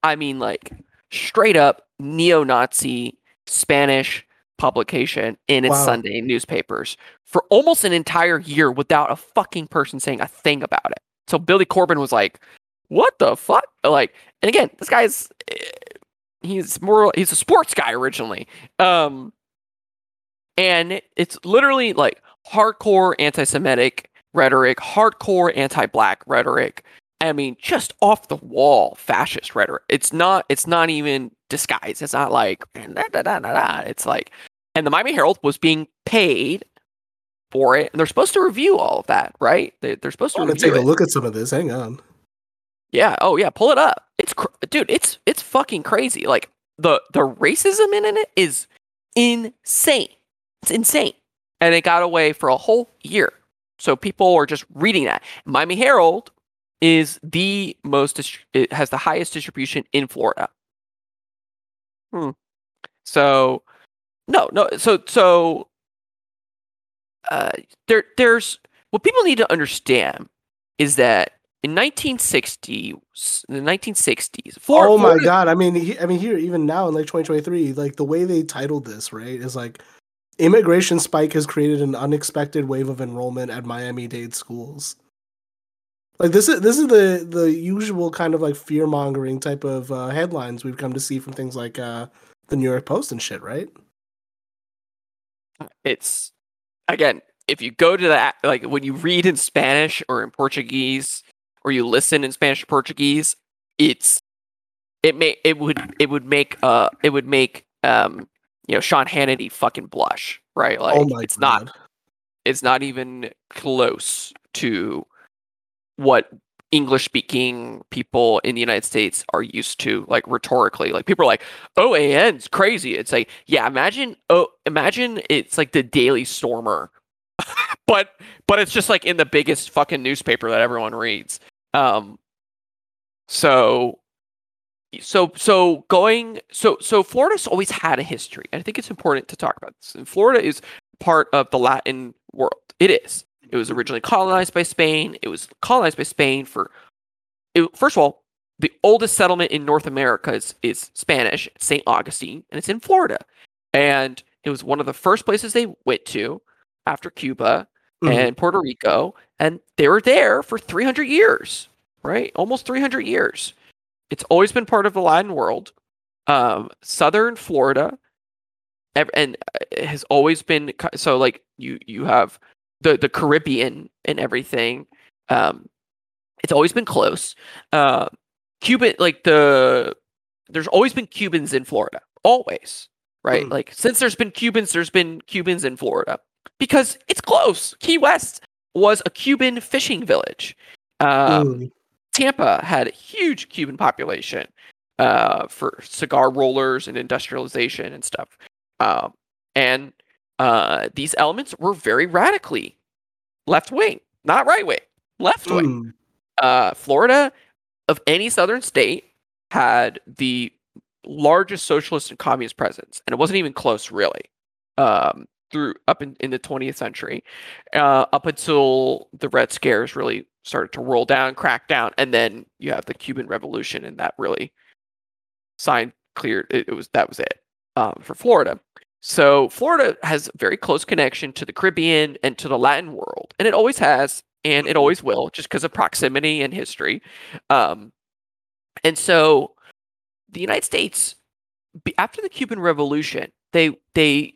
I mean, like straight up neo-Nazi Spanish publication in its Wow. Sunday newspapers for almost an entire year without a fucking person saying a thing about it. So Billy Corben was like, "What the fuck?" Like, and again, this guy's he's more he's a sports guy originally, um, and it's literally like hardcore anti-Semitic rhetoric, hardcore anti-black rhetoric. I mean, just off the wall fascist rhetoric. It's not. It's not even disguised. It's not like da, da, da, da, da. It's like, and the Miami Herald was being paid for it, and they're supposed to review all of that, right? They, they're supposed to I'm gonna review take it. a look at some of this. Hang on. Yeah. Oh yeah. Pull it up. It's cr- dude. It's it's fucking crazy. Like the the racism in it is insane. It's insane, and it got away for a whole year. So people are just reading that. Miami Herald is the most, dist- it has the highest distribution in Florida. Hmm. So, no, no. So, so, uh, there, there's what people need to understand is that in nineteen sixty, in the nineteen sixties, Florida. Oh my Florida, god! I mean, he, I mean, here even now in like twenty twenty-three, like the way they titled this, right, is like immigration spike has created an unexpected wave of enrollment at Miami-Dade schools. Like this is this is the the usual kind of like fear mongering type of uh, headlines we've come to see from things like uh, the New York Post and shit, right? It's again, if you go to that, like when you read in Spanish or in Portuguese, or you listen in Spanish or Portuguese, it's it may it would it would make uh it would make um you know Sean Hannity fucking blush, right? Like Oh my it's god! not it's not even close to what English speaking people in the United States are used to, like rhetorically. Like people are like, O A N's crazy. It's like, yeah, imagine oh imagine it's like the Daily Stormer. but but it's just like in the biggest fucking newspaper that everyone reads. Um so so so going so so Florida's always had a history. And I think it's important to talk about this. And Florida is part of the Latin world. It is. It was originally colonized by Spain. It was colonized by Spain for, it, first of all, the oldest settlement in North America is, is Spanish, Saint Augustine, and it's in Florida. And it was one of the first places they went to after Cuba Mhm. and Puerto Rico. And they were there for three hundred years, right? Almost three hundred years. It's always been part of the Latin world. Um, Southern Florida, and it has always been, so like you, you have the the Caribbean and everything. Um, it's always been close. Uh, Cuban, like the, there's always been Cubans in Florida, always, right? Mm. Like since there's been Cubans, there's been Cubans in Florida because it's close. Key West was a Cuban fishing village. Um, Mm. Tampa had a huge Cuban population uh, for cigar rollers and industrialization and stuff. Um, and uh, these elements were very radically left wing, not right wing, left wing. Mm. Uh, Florida, of any southern state, had the largest socialist and communist presence, and it wasn't even close, really. Um, through up in, in the twentieth century, uh, up until the Red Scares really started to roll down, crack down, and then you have the Cuban Revolution, and that really signed cleared. It, it was that was it um, for Florida. So Florida has a very close connection to the Caribbean and to the Latin world, and it always has, and it always will, just because of proximity and history. Um, and so the United States, after the Cuban Revolution, they they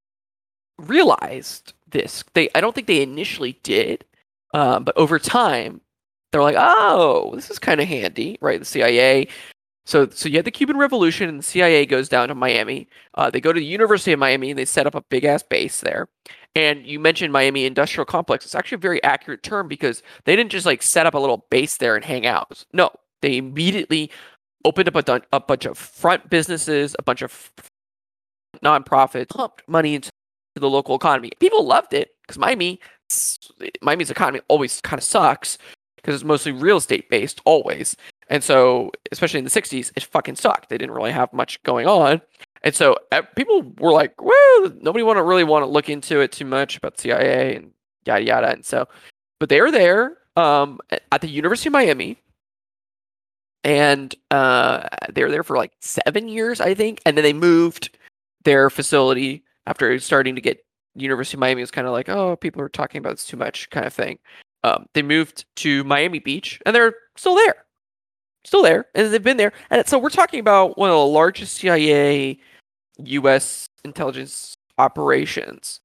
realized this. They I don't think they initially did, um, but over time, they're like, oh, this is kind of handy, right? The C I A. So, so you had the Cuban Revolution, and the C I A goes down to Miami. Uh, they go to the University of Miami, and they set up a big ass base there. And you mentioned Miami Industrial Complex. It's actually a very accurate term because they didn't just like set up a little base there and hang out. No, they immediately opened up a, dun- a bunch of front businesses, a bunch of nonprofits, pumped money into the local economy. People loved it because Miami, Miami's economy always kind of sucks because it's mostly real estate based, always. And so, especially in the sixties, it fucking sucked. They didn't really have much going on. And so uh, people were like, well, nobody want to really want to look into it too much about C I A and yada, yada. And so, but they were there um, at the University of Miami. and uh, they were there for like seven years, I think, and then they moved their facility after starting to get. University of Miami was kind of like, oh, people are talking about this too much, kind of thing. Um, they moved to Miami Beach, and they're still there, still there, and they've been there. And so we're talking about one of the largest C I A U S intelligence operations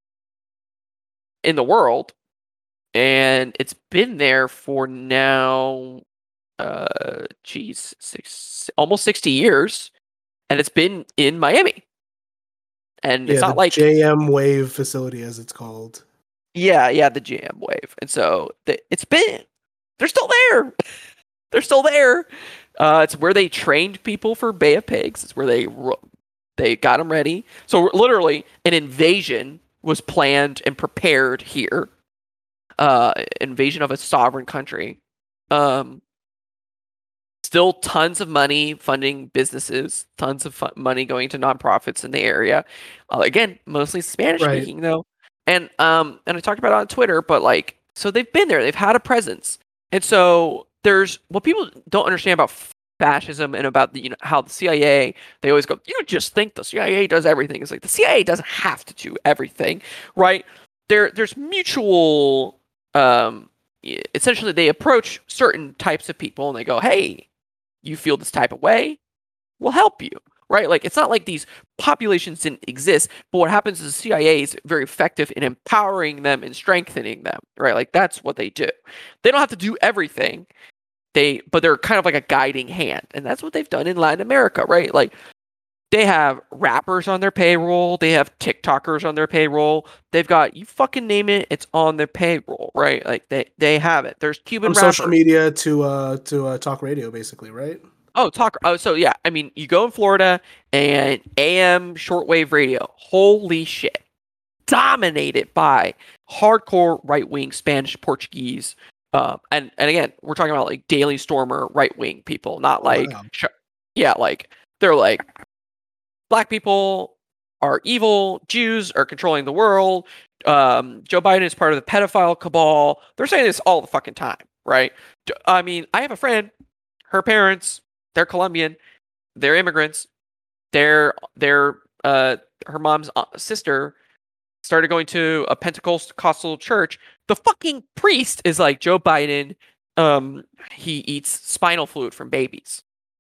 in the world, and it's been there for now, uh, geez, six, almost sixty years, and it's been in Miami. And yeah, it's not the like J M Wave facility, as it's called. Yeah, yeah, the J M Wave, and so the, it's been they're still there. They're still there. Uh, it's where they trained people for Bay of Pigs. It's where they they got them ready. So literally, an invasion was planned and prepared here. Uh, invasion of a sovereign country. Um, still tons of money funding businesses. Tons of fun- money going to nonprofits in the area. Uh, again, mostly Spanish speaking right. though. And um, and I talked about it on Twitter, but like, so they've been there. They've had a presence. And so there's what people don't understand about fascism and about the, you know, how the C I A, they always go, you just think the C I A does everything. It's like the C I A doesn't have to do everything, right? There, there's mutual, um, essentially they approach certain types of people and they go, hey, you feel this type of way, we'll help you, right? Like, it's not like these populations didn't exist, but what happens is the C I A is very effective in empowering them and strengthening them, right? Like, that's what they do. They don't have to do everything. They, but they're kind of like a guiding hand. And that's what they've done in Latin America, right? Like, they have rappers on their payroll. They have TikTokers on their payroll. They've got, you fucking name it, it's on their payroll, right? Like, they, they have it. There's Cuban From rappers. social media to uh to uh, talk radio, basically, right? Oh, talk. Oh, so yeah. I mean, you go in Florida and A M shortwave radio. Holy shit. Dominated by hardcore right-wing Spanish, Portuguese. Um, and, and again, we're talking about like Daily Stormer right-wing people, not like, Wow. sh- yeah, like they're like, black people are evil, Jews are controlling the world, um, Joe Biden is part of the pedophile cabal. They're saying this all the fucking time, right? I mean, I have a friend, her parents, they're Colombian, they're immigrants, they're, they're, uh, her mom's sister started going to a Pentecostal church. The fucking priest is like, Joe Biden, um, he eats spinal fluid from babies.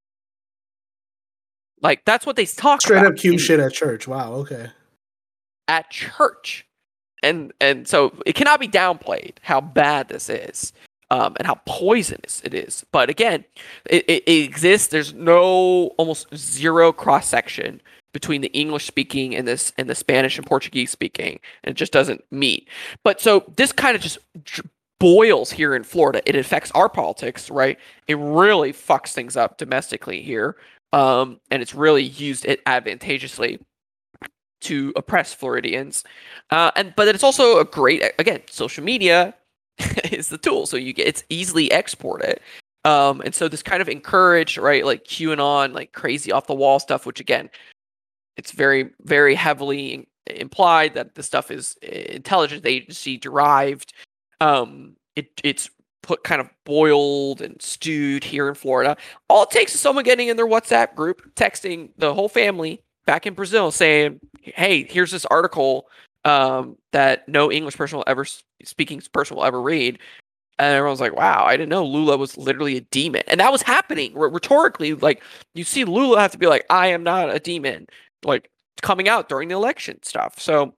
Like, that's what they talk Straight about. up cute shit at church. Wow, okay. At church. And and so it cannot be downplayed how bad this is. Um, and how poisonous it is. But again, it, it, it exists. There's no, almost zero cross section between the English speaking and this and the Spanish and Portuguese speaking, and it just doesn't meet. But so this kind of just boils here in Florida. It affects our politics, right? It really fucks things up domestically here, um, and it's really used it advantageously to oppress Floridians. Uh, and but it's also a great, again, social media is the tool, so you get it's easily exported. Um, and so this kind of encouraged, right, like QAnon, like crazy off the wall stuff, which again, it's very, very heavily implied that the stuff is intelligence agency derived. Um, it it's put kind of boiled and stewed here in Florida. All it takes is someone getting in their WhatsApp group, texting the whole family back in Brazil, saying, "Hey, here's this article um, that no English person will ever speaking person will ever read." And everyone's like, wow, I didn't know Lula was literally a demon. And that was happening r- rhetorically. Like, you see Lula have to be like, I am not a demon, like coming out during the election stuff. So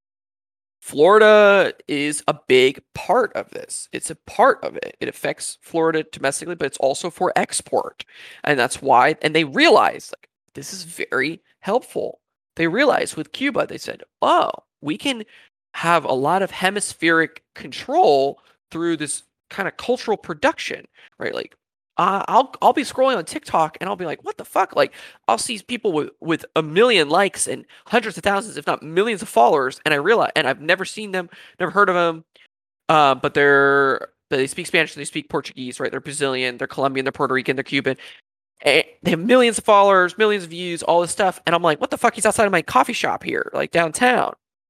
Florida is a big part of this. It's a part of it. It affects Florida domestically, but it's also for export. And that's why, and they realized, like, this is very helpful. They realized with Cuba, they said, oh, we can have a lot of hemispheric control through this kind of cultural production, right? Like, uh, I'll I'll be scrolling on TikTok and I'll be like, what the fuck? Like, I'll see people with, with a million likes and hundreds of thousands, if not millions of followers, and I realize, and I've never seen them, never heard of them, uh, but they're but they speak Spanish and they speak Portuguese, right? They're Brazilian, they're Colombian, they're Puerto Rican, they're Cuban. And they have millions of followers, millions of views, all this stuff, and I'm like, what the fuck? He's outside of my coffee shop here, like downtown.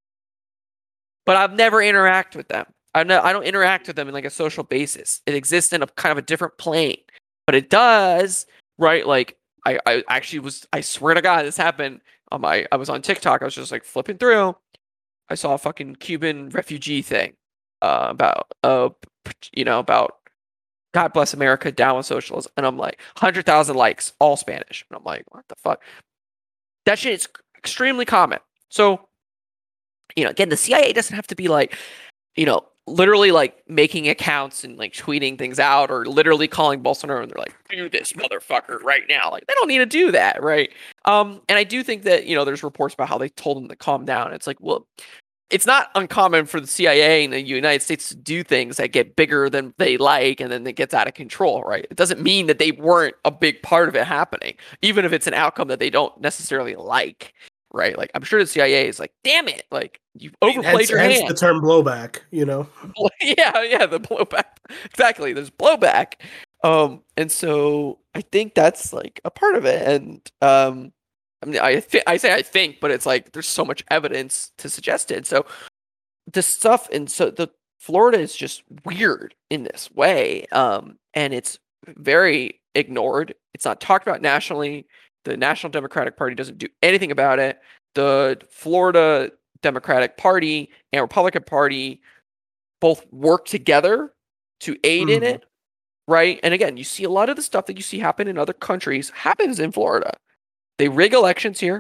But I've never interact with them. I know I don't interact with them in like a social basis. It exists in a kind of a different plane. but it does, right? Like I, I actually was, I swear to God, this happened on my, I was on TikTok. I was just like flipping through. I saw a fucking Cuban refugee thing uh, about, uh, you know, about God bless America, down with socialism. And I'm like, one hundred thousand likes, all Spanish. And I'm like, what the fuck? That shit is extremely common. So, you know, again, the C I A doesn't have to be like, you know, literally like making accounts and like tweeting things out or literally calling Bolsonaro and they're like, do this motherfucker right now. Like, they don't need to do that, right? Um, and I do think that, you know, there's reports about how they told him to calm down. It's like, well, it's not uncommon for the C I A and the United States to do things that get bigger than they like and then it gets out of control, right? It doesn't mean that they weren't a big part of it happening, even if it's an outcome that they don't necessarily like, right? Like, I'm sure the C I A is like, damn it, like, you've overplayed hence, your hence hand. the term blowback, you know? yeah, yeah, the blowback. Exactly, there's blowback. Um, and so I think that's like a part of it. And um, I mean, I th- I say I think, but it's like there's so much evidence to suggest it. So the stuff, and so the Florida is just weird in this way, um, and it's very ignored. It's not talked about nationally. The National Democratic Party doesn't do anything about it. The Florida Democratic Party and Republican Party both work together to aid mm. in it, right? And again, you see a lot of the stuff that you see happen in other countries happens in Florida. They rig elections here,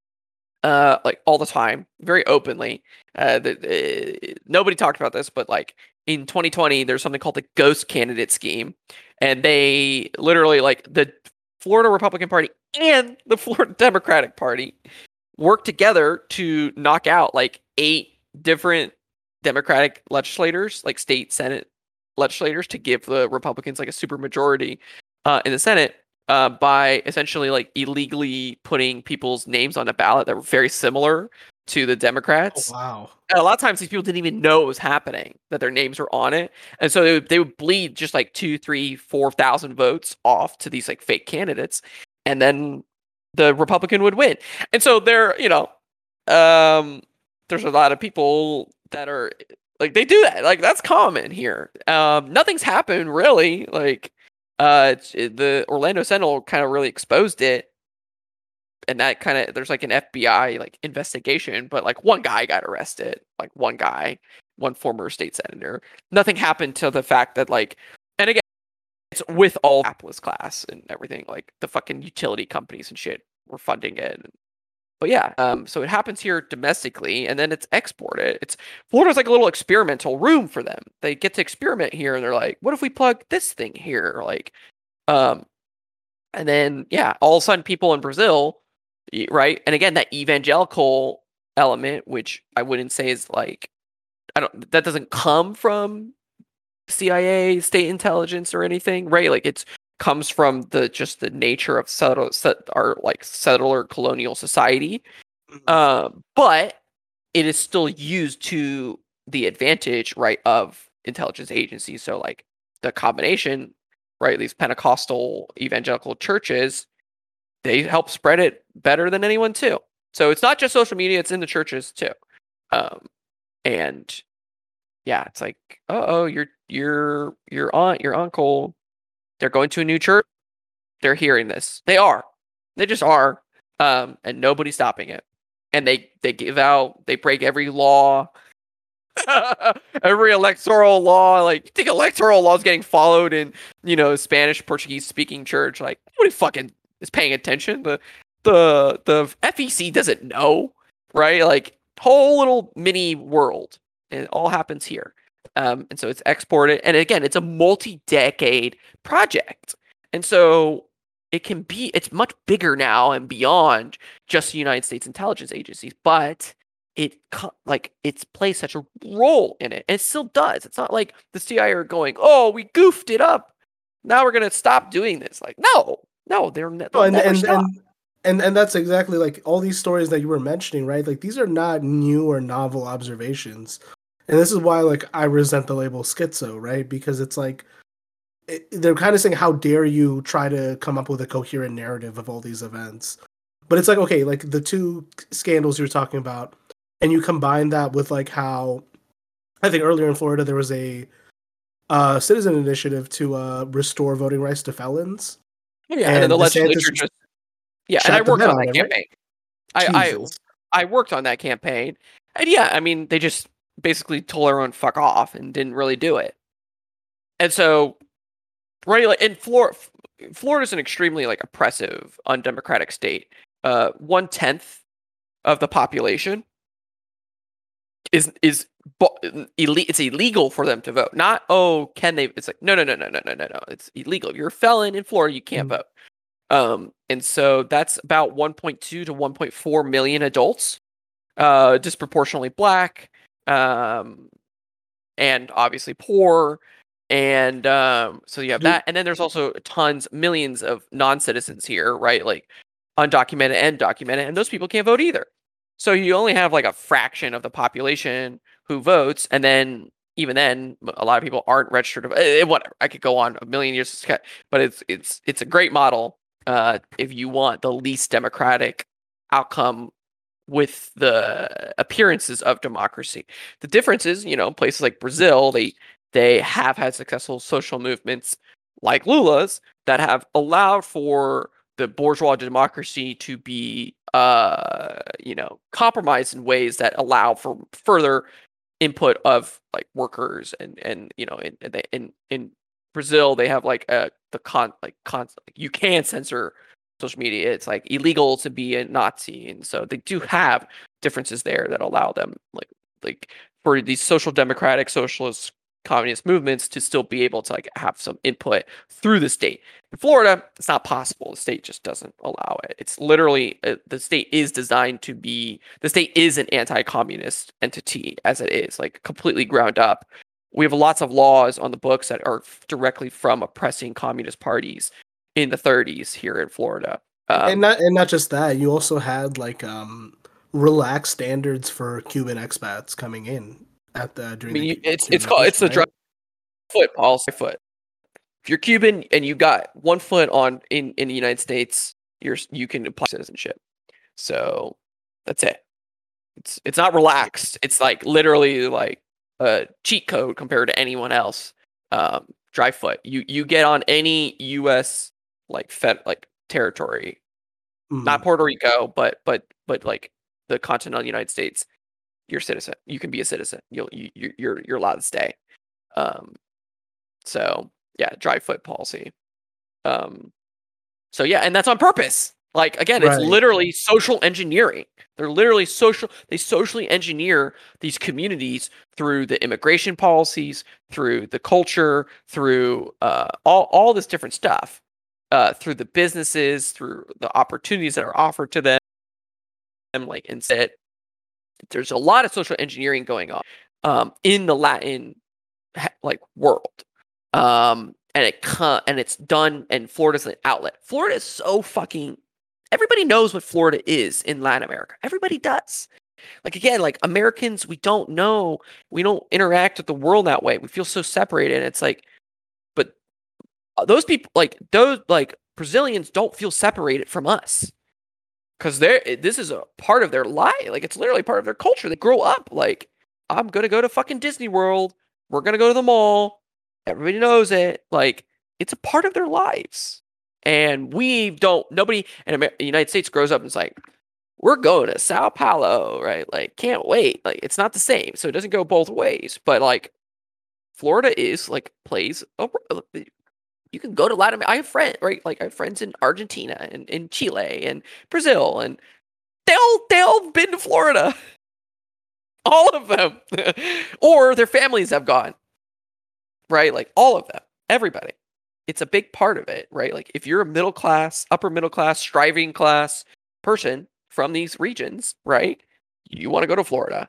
uh, like all the time, very openly. Uh, the, uh, nobody talked about this, but like in twenty twenty, there's something called the Ghost Candidate Scheme, and they literally, like, the Florida Republican Party and the Florida Democratic Party work together to knock out like eight different Democratic legislators, like state Senate legislators, to give the Republicans like a super majority uh, in the Senate. Uh, by essentially like illegally putting people's names on a ballot that were very similar to the Democrats. Oh, wow. And a lot of times these people didn't even know it was happening, that their names were on it. And so they would, they would bleed just like two, three, four thousand votes off to these like fake candidates. And then the Republican would win. And so there, you know, um, there's a lot of people that are like, they do that. Like, that's common here. Um, nothing's happened really. Like, Uh, it, the Orlando Sentinel kind of really exposed it, and that kind of, there's like an F B I like investigation, but like one guy got arrested, like one guy, one former state senator. Nothing happened to the fact that like, and again, it's with all capitalist class and everything, like the fucking utility companies and shit were funding it. But yeah, um, so it happens here domestically, and then it's exported. It's Florida's like a little experimental room for them. They get to experiment here, and they're like, "What if we plug this thing here?" Like, um, and then yeah, all of a sudden, people in Brazil, right? And again, that evangelical element, which I wouldn't say is like, I don't, that doesn't come from C I A, state intelligence, or anything, right? Like, it's comes from the just the nature of settle, set, our like settler colonial society, uh, but it is still used to the advantage, right, of intelligence agencies. So like the combination, right, these Pentecostal evangelical churches, they help spread it better than anyone too. So it's not just social media; it's in the churches too. Um, and yeah, it's like, oh, your your your aunt, your uncle, they're going to a new church. They're hearing this. They are. They just are. Um, and nobody's stopping it. And they, they give out, they break every law, every electoral law. Like, you think electoral law is getting followed in, you know, Spanish, Portuguese speaking church? Like, nobody fucking is paying attention. The, the, the F E C doesn't know, right? Like, whole little mini world. And it all happens here. Um, and so it's exported. And again, it's a multi-decade project. And so it can be, it's much bigger now and beyond just the United States intelligence agencies, but it like it's plays such a role in it. And it still does. It's not like the C I A are going, oh, we goofed it up, now we're going to stop doing this. Like, no, no, they're ne- no, and, never and, stop. and and and that's exactly like all these stories that you were mentioning, right? Like, these are not new or novel observations. And this is why, like, I resent the label schizo, right? Because it's like, it, they're kind of saying, how dare you try to come up with a coherent narrative of all these events? But it's like, okay, like the two scandals you're talking about, and you combine that with like how, I think earlier in Florida, there was a uh, citizen initiative to uh, restore voting rights to felons. Yeah, and, and then the DeSantis legislature just yeah, and I worked on that on campaign. Right? I, I I worked on that campaign, and yeah, I mean they just basically told everyone fuck off and didn't really do it. And so, right, like in Florida, Florida's an extremely like oppressive, undemocratic state. Uh, one tenth of the population is is elite. It's illegal for them to vote. Not oh, can they? It's like no, no, no, no, no, no, no, no. It's illegal. You're a felon in Florida. You can't mm. vote. Um, and so that's about one point two to one point four million adults, uh, disproportionately black, um, and obviously poor. And um, so you have that, and then there's also tons, millions of non-citizens here, right? Like undocumented and documented, and those people can't vote either. So you only have like a fraction of the population who votes, and then even then, a lot of people aren't registered. Uh, whatever, I could go on a million years, but it's it's it's a great model uh, if you want the least democratic outcome with the appearances of democracy. The difference is, you know, places like Brazil, they they have had successful social movements like Lula's that have allowed for the bourgeois democracy to be, uh, you know, compromised in ways that allow for further input of like workers and and you know in in in Brazil they have like a the con like con like, you can censor social media. It's like illegal to be a Nazi, and so they do have differences there that allow them like like for these social democratic socialist communist movements to still be able to like have some input through the state. In Florida, it's not possible. The state just doesn't allow it. It's literally uh, the state is designed to be the state is an anti-communist entity as it is, like completely ground up. We have lots of laws on the books that are directly from oppressing communist parties in the thirties here in Florida. Um, and not and not just that, you also had like um relaxed standards for Cuban expats coming in at the during I mean, the it's it's called it's the dry foot policy foot. If you're Cuban and you got one foot on in, in the United States, you're you can apply citizenship. So that's it. It's it's not relaxed. It's like literally like a cheat code compared to anyone else. Um, dry foot. You you get on any U S like fed like territory, mm. not Puerto Rico, but but but like the continental United States. You're a citizen. You can be a citizen. You'll you you're you're allowed to stay. Um, so yeah, dry foot policy. Um, so yeah, and that's on purpose. Like again, right. It's literally social engineering. They're literally social. They socially engineer these communities through the immigration policies, through the culture, through uh, all all this different stuff, uh, through the businesses, through the opportunities that are offered to them. Like instead. There's a lot of social engineering going on um, in the Latin like world, um, and it con- and it's done. And Florida's an outlet. Florida is so fucking. Everybody knows what Florida is in Latin America. Everybody does. Like again, like Americans, we don't know. We don't interact with the world that way. We feel so separated. And it's like, but those people, like those, like Brazilians, don't feel separated from us. Because they're this is a part of their life. Like, it's literally part of their culture. They grow up like, I'm going to go to fucking Disney World. We're going to go to the mall. Everybody knows it. Like, it's a part of their lives. And we don't, nobody in Amer- the United States grows up and is like, we're going to Sao Paulo, right? Like, can't wait. Like, it's not the same. So it doesn't go both ways. But, like, Florida is, like, plays a You can go to Latin America. I have friends, right? Like I have friends in Argentina and in Chile and Brazil, and they all they all been to Florida. All of them, or their families have gone. Right, like all of them, everybody. It's a big part of it, right? Like if you're a middle class, upper middle class, striving class person from these regions, right? You want to go to Florida,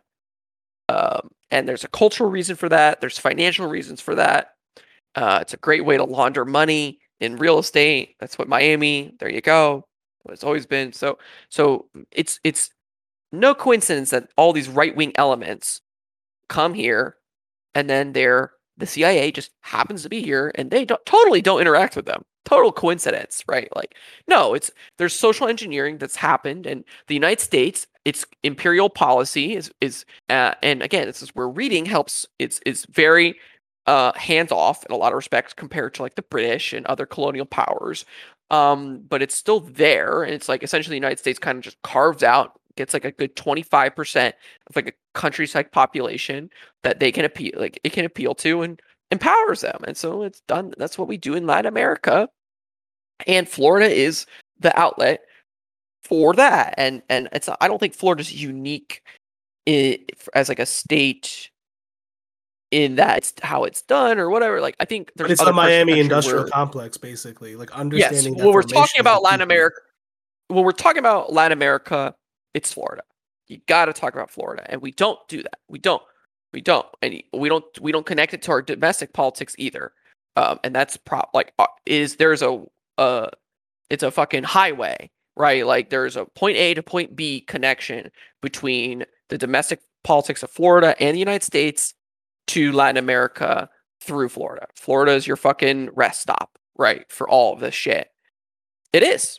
um, and there's a cultural reason for that. There's financial reasons for that. Uh, it's a great way to launder money in real estate. That's what Miami. There you go. It's always been so. So it's it's no coincidence that all these right wing elements come here, and then they're the C I A just happens to be here, and they don't totally don't interact with them. Total coincidence, right? Like no, it's there's social engineering that's happened, and the United States, its imperial policy is is uh, and again, this is where reading helps. It's it's very uh, hands off in a lot of respects compared to like the British and other colonial powers. Um, but it's still there, and it's like essentially the United States kind of just carves out, gets like a good twenty-five percent of like a country's like population that they can appeal, like it can appeal to, and empowers them. And so it's done. That's what we do in Latin America, and Florida is the outlet for that. And and it's I don't think Florida's unique in, as like a state in that it's how it's done or whatever. Like I think there's But it's other the parts of Miami country industrial where, complex, basically. Like yes, understanding that when we're formation talking is the about Latin key thing. America, when we're talking about Latin America, it's Florida. You got to talk about Florida, and we don't do that. We don't. We don't, and we don't. We don't connect it to our domestic politics either. Um, and that's pro like uh, is there's a uh, it's a fucking highway, right? Like there's a point A to point B connection between the domestic politics of Florida and the United States to Latin America through Florida. Florida is your fucking rest stop, right, for all of this shit. It is.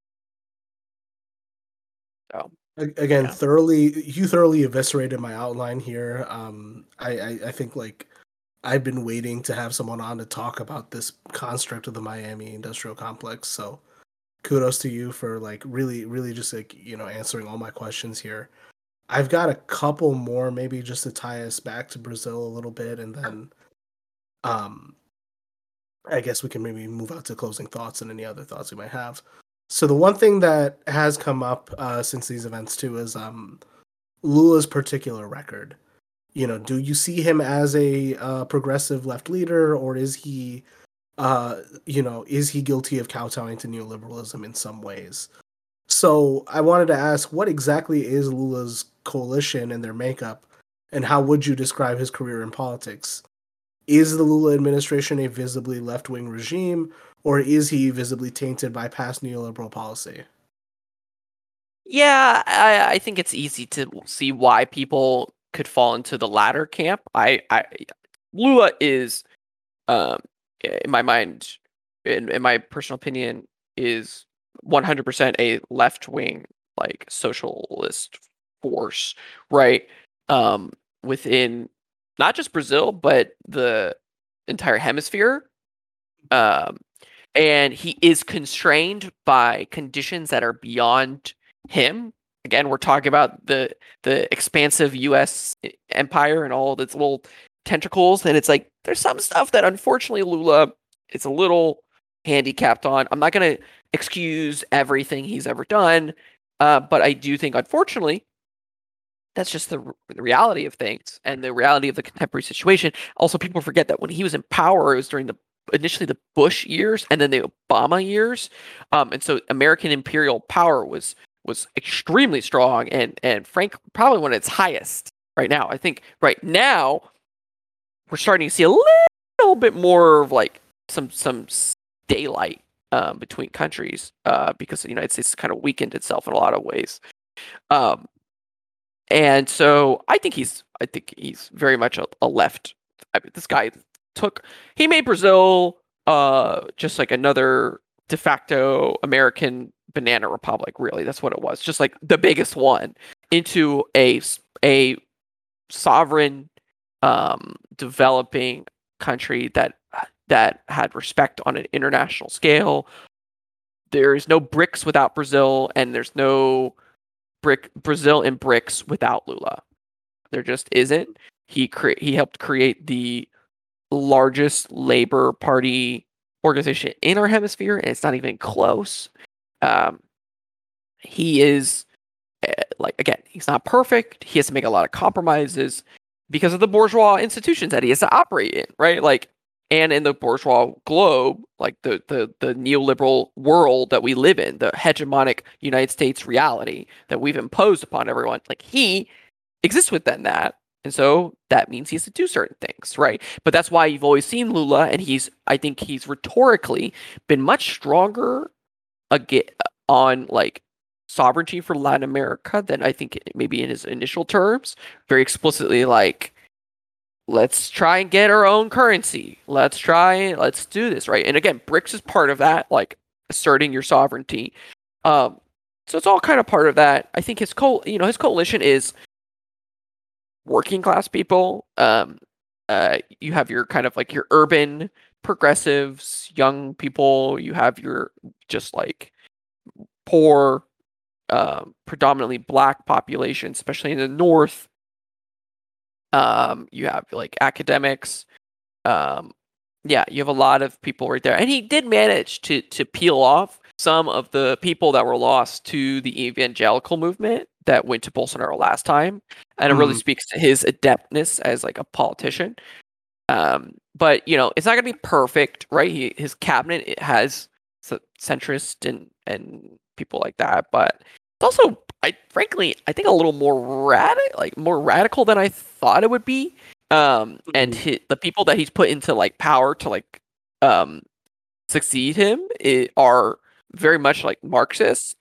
So Again, yeah. thoroughly, you thoroughly eviscerated my outline here. Um, I, I, I think like I've been waiting to have someone on to talk about this construct of the Miami industrial complex. So kudos to you for like really, really just like, you know, answering all my questions here. I've got a couple more, maybe just to tie us back to Brazil a little bit, and then um, I guess we can maybe move out to closing thoughts and any other thoughts we might have. So the one thing that has come up uh, since these events too is um, Lula's particular record. You know, do you see him as a uh, progressive left leader, or is he, uh, you know, is he guilty of kowtowing to neoliberalism in some ways? So I wanted to ask, what exactly is Lula's coalition and their makeup, and how would you describe his career in politics? Is the Lula administration a visibly left-wing regime, or is he visibly tainted by past neoliberal policy? Yeah, I, I think it's easy to see why people could fall into the latter camp. I, I Lula is, um, in my mind, in, in my personal opinion, is one hundred percent a left-wing, like, socialist force, right? Um, within not just Brazil, but the entire hemisphere. Um, and he is constrained by conditions that are beyond him. Again, we're talking about the the expansive U S empire and all of its little tentacles, and it's like there's some stuff that unfortunately Lula is a little handicapped on. I'm not going to excuse everything he's ever done, uh, but I do think, unfortunately, that's just the, the reality of things and the reality of the contemporary situation. Also, people forget that when he was in power, it was during the initially the Bush years and then the Obama years, um, and so American imperial power was was extremely strong and and frank probably one of its highest right now. I think right now we're starting to see a little bit more of like some some daylight um, between countries uh, because the United States has kind of weakened itself in a lot of ways. Um, and so I think he's I think he's very much a, a left. I mean, this guy took he made Brazil uh, just like another de facto American banana republic. Really, that's what it was. Just like the biggest one into a a sovereign, um, developing country that that had respect on an international scale. There is no BRICS without Brazil, and there's no brick Brazil and BRICS without Lula. There just isn't. He cre- he helped create the largest labor party organization in our hemisphere, and it's not even close. Um, he is uh, like again, he's not perfect. He has to make a lot of compromises because of the bourgeois institutions that he has to operate in, right? Like, and in the bourgeois globe, like the the the neoliberal world that we live in, the hegemonic United States reality that we've imposed upon everyone. Like he exists within that. And so that means he has to do certain things, right? But that's why you've always seen Lula, and he's, I think he's rhetorically been much stronger again on like sovereignty for Latin America than I think maybe in his initial terms. Very explicitly, like, let's try and get our own currency. Let's try, let's do this, right? And again, BRICS is part of that, like asserting your sovereignty. Um, so it's all kind of part of that. I think his co, you know, his coalition is working class people, um, uh, you have your kind of like your urban progressives, young people. You have your just like poor, um, predominantly black population, especially in the north. Um, you have like academics. Um, yeah, you have a lot of people right there, and he did manage to to peel off some of the people that were lost to the evangelical movement that went to Bolsonaro last time, and it really Mm. speaks to his adeptness as like a politician. Um, but you know, it's not going to be perfect, right? He, his cabinet it has s- centrist and and people like that, but it's also, I frankly, I think a little more radical, like more radical than I thought it would be. Um, and Mhm. hi the people that he's put into like power to like um succeed him it, are very much like Marxists.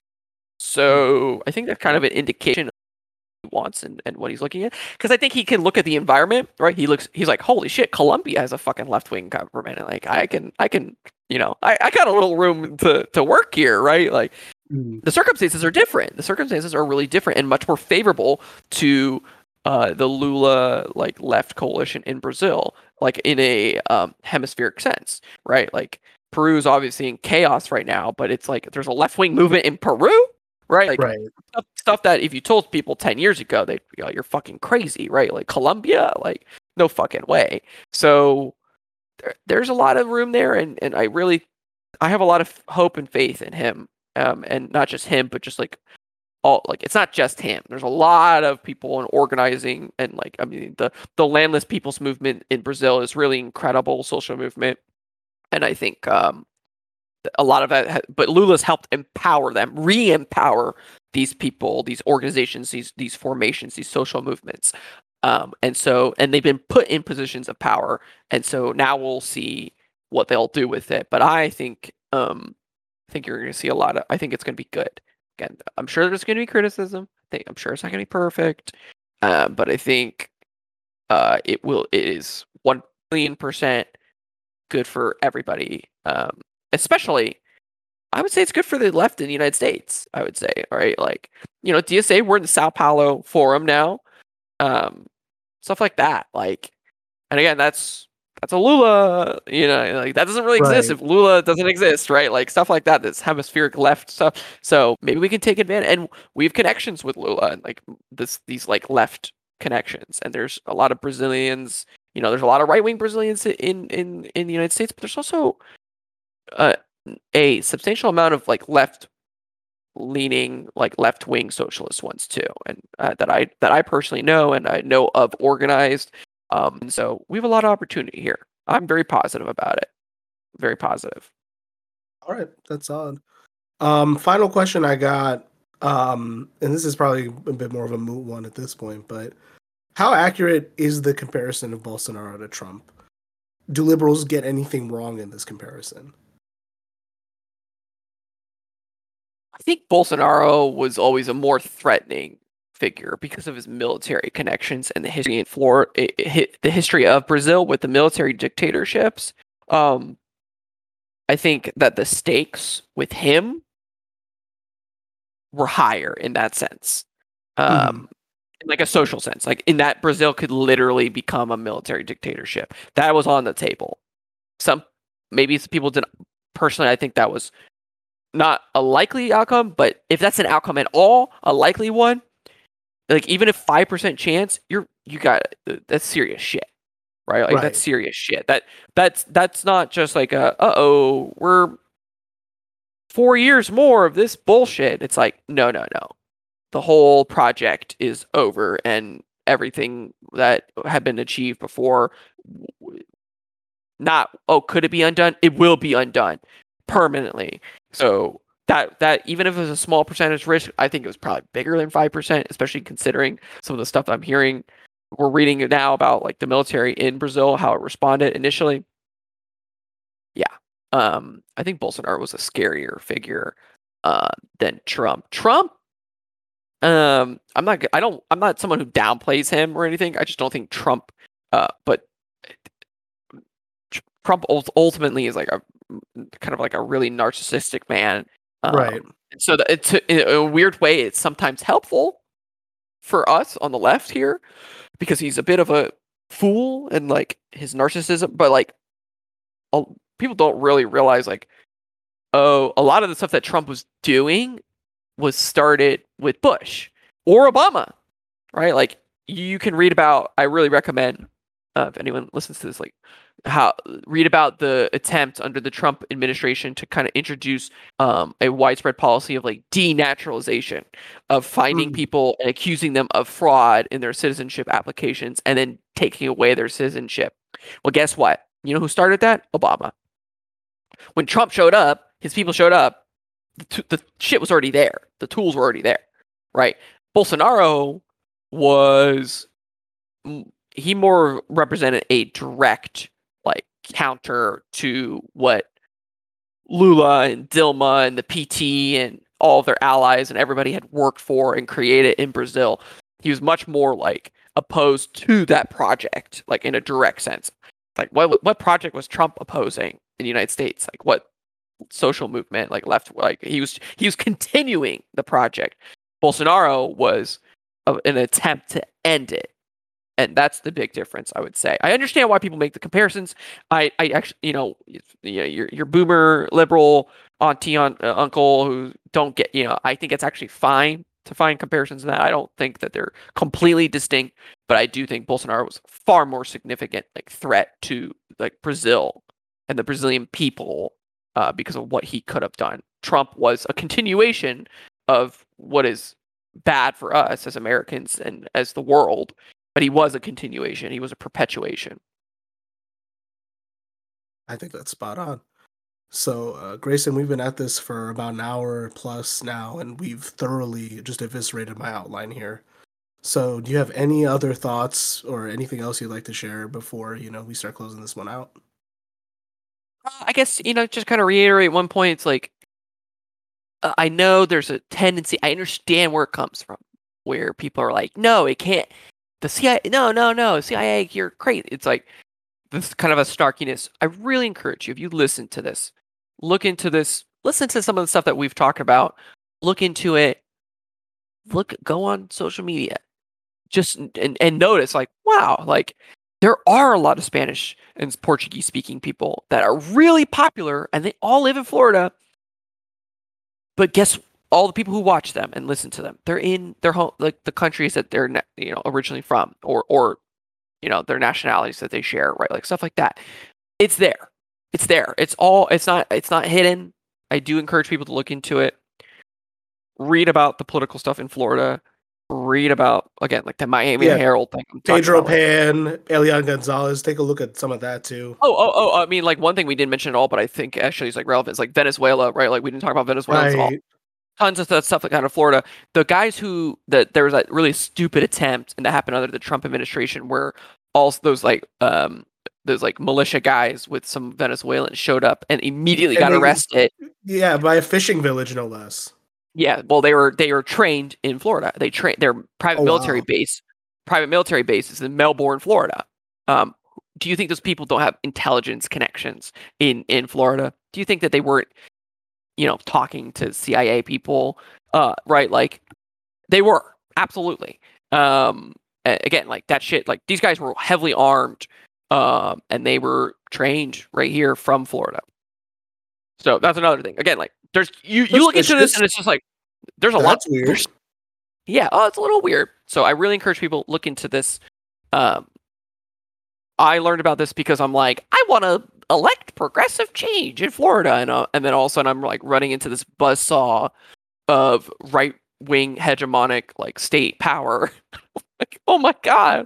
So I think that's kind of an indication he wants and, and what he's looking at. Because I think he can look at the environment, right? He looks, he's like, holy shit, Colombia has a fucking left wing government, and like I can, I can, you know, I, I got a little room to to work here, right? Like Mm. the circumstances are different. The circumstances are really different and much more favorable to uh, the Lula like left coalition in Brazil, like in a um, hemispheric sense, right? Like Peru is obviously in chaos right now, but it's like there's a left wing movement in Peru, right? Like Right. stuff, stuff that if you told people ten years ago, they'd be like, you're fucking crazy, right? Like Colombia, like no fucking way. So there, there's a lot of room there, and and I really, I have a lot of hope and faith in him, um, and not just him, but just like all, like it's not just him. There's a lot of people in organizing, and like I mean the the landless people's movement in Brazil is really incredible social movement, and I think um a lot of that, ha- but Lula's helped empower them, re-empower these people, these organizations, these these formations, these social movements, um, and so and they've been put in positions of power, and so now we'll see what they'll do with it. But I think, um, I think you're going to see a lot of. I think it's going to be good. Again, I'm sure there's going to be criticism. I think I'm sure it's not going to be perfect, uh, but I think uh, it will. It is one million percent good for everybody, um, especially I would say it's good for the left in the United States. I would say, all right, like you know, D S A, we're in the Sao Paulo Forum now, um, stuff like that. Like, and again, that's that's a Lula, you know, like that doesn't really exist Right. if Lula doesn't exist, right? Like stuff like that. That's hemispheric left stuff. So maybe we can take advantage, and we have connections with Lula, and like this these like left connections. And there's a lot of Brazilians. You know, there's a lot of right wing Brazilians in in in the United States, but there's also uh, a substantial amount of like left leaning like left wing socialist ones too, and uh, that I that I personally know and I know of organized. Um, and so we have a lot of opportunity here. I'm very positive about it. Very positive. All right, that's odd. Um, final question I got, um, and this is probably a bit more of a moot one at this point, but how accurate is the comparison of Bolsonaro to Trump? Do liberals get anything wrong in this comparison? I think Bolsonaro was always a more threatening figure because of his military connections and the history in Florida, the history of Brazil with the military dictatorships. Um, I think that the stakes with him were higher in that sense, Mhm. um, in like a social sense, like in that Brazil could literally become a military dictatorship. That was on the table. Some maybe some people didn't. Personally, I think that was not a likely outcome, but if that's an outcome at all, a likely one, like even if five percent chance, you're you got that's serious shit, right? Like Right. that's serious shit. That that's that's not just like a uh oh we're four years more of this bullshit. It's like no no no, the whole project is over and everything that had been achieved before. Not oh could it be undone? It will be undone permanently. So that that even if it was a small percentage risk, I think it was probably bigger than five percent, especially considering some of the stuff I'm hearing. We're reading it now about like the military in Brazil, how it responded initially. Yeah. Um, I think Bolsonaro was a scarier figure uh, than Trump. Trump, um, I'm not I don't I'm not someone who downplays him or anything. I just don't think Trump uh, but Trump ultimately is like a kind of like a really narcissistic man. Um, Right. so that it's in a weird way, it's sometimes helpful for us on the left here because he's a bit of a fool and like his narcissism, but like all, people don't really realize like, oh, a lot of the stuff that Trump was doing was started with Bush or Obama, right? Like you can read about, I really recommend uh, if anyone listens to this, like how read about the attempt under the Trump administration to kind of introduce um, a widespread policy of like denaturalization, of finding Mm. people and accusing them of fraud in their citizenship applications and then taking away their citizenship. Well, guess what? You know who started that? Obama. When Trump showed up, his people showed up, the, t- the shit was already there. The tools were already there, right? Bolsonaro was, he more represented a direct like counter to what Lula and Dilma and the P T and all of their allies and everybody had worked for and created in Brazil. He was much more like opposed to that project, like in a direct sense. Like what what project was Trump opposing in the United States? Like what social movement, like left, like he was he was continuing the project. Bolsonaro was a, an attempt to end it. And that's the big difference, I would say. I understand why people make the comparisons. I, I actually, you know, you know, your your boomer liberal auntie, aunt, uh, uncle who don't get, you know, I think it's actually fine to find comparisons in that. I don't think that they're completely distinct, but I do think Bolsonaro was a far more significant like threat to like Brazil and the Brazilian people uh, because of what he could have done. Trump was a continuation of what is bad for us as Americans and as the world. But he was a continuation. He was a perpetuation. I think that's spot on. So, uh, Grayson, we've been at this for about an hour plus now, and we've thoroughly just eviscerated my outline here. So, do you have any other thoughts or anything else you'd like to share before, you know, we start closing this one out? Uh, I guess, you know, just kind of reiterate one point. It's like, uh, I know there's a tendency, I understand where it comes from, where people are like, no, it can't. The C I A, no, no, no, C I A, you're crazy. It's like this kind of a snarkiness. I really encourage you, if you listen to this, look into this, listen to some of the stuff that we've talked about, look into it, look, go on social media, just and, and notice, like, wow, like there are a lot of Spanish and Portuguese speaking people that are really popular, and they all live in Florida. But guess all the people who watch them and listen to them, they're in their home, like the countries that they're, you know, originally from, or, or, you know, their nationalities that they share, right? Like stuff like that. It's there. It's there. It's all, it's not, it's not hidden. I do encourage people to look into it. Read about the political stuff in Florida. Read about, again, like the Miami Yeah. Herald thing. I'm Pedro about, like, Pan, Elian Gonzalez, take a look at some of that too. Oh, oh, oh, I mean, like one thing we didn't mention at all, but I think actually is like relevant is like Venezuela, right? Like we didn't talk about Venezuela at all. Right. Tons of that stuff that kind of Florida. The guys who that there was that really stupid attempt, and that happened under the Trump administration, where all those like um those like militia guys with some Venezuelans showed up and immediately And got they- arrested. Yeah, by a fishing village, no less. Yeah, well, they were they were trained in Florida. They train their private Oh, military wow. base. Private military base is in Melbourne, Florida. Um, do you think those people don't have intelligence connections in in Florida? Do you think that they weren't, you know, talking to C I A people? Uh, right, like they were absolutely. Um, a- again, like that shit. Like these guys were heavily armed, um, and they were trained right here from Florida. So that's another thing. Again, like there's you you look into this Suspicious. and it's just like there's a lot. That's weird. there's- Yeah, oh, it's a little weird. So I really encourage people look into this. Um, I learned about this because I'm like, I want to elect progressive change in Florida, and uh, and then all of a sudden I'm like running into this buzzsaw of right wing hegemonic like state power. Like, oh my god,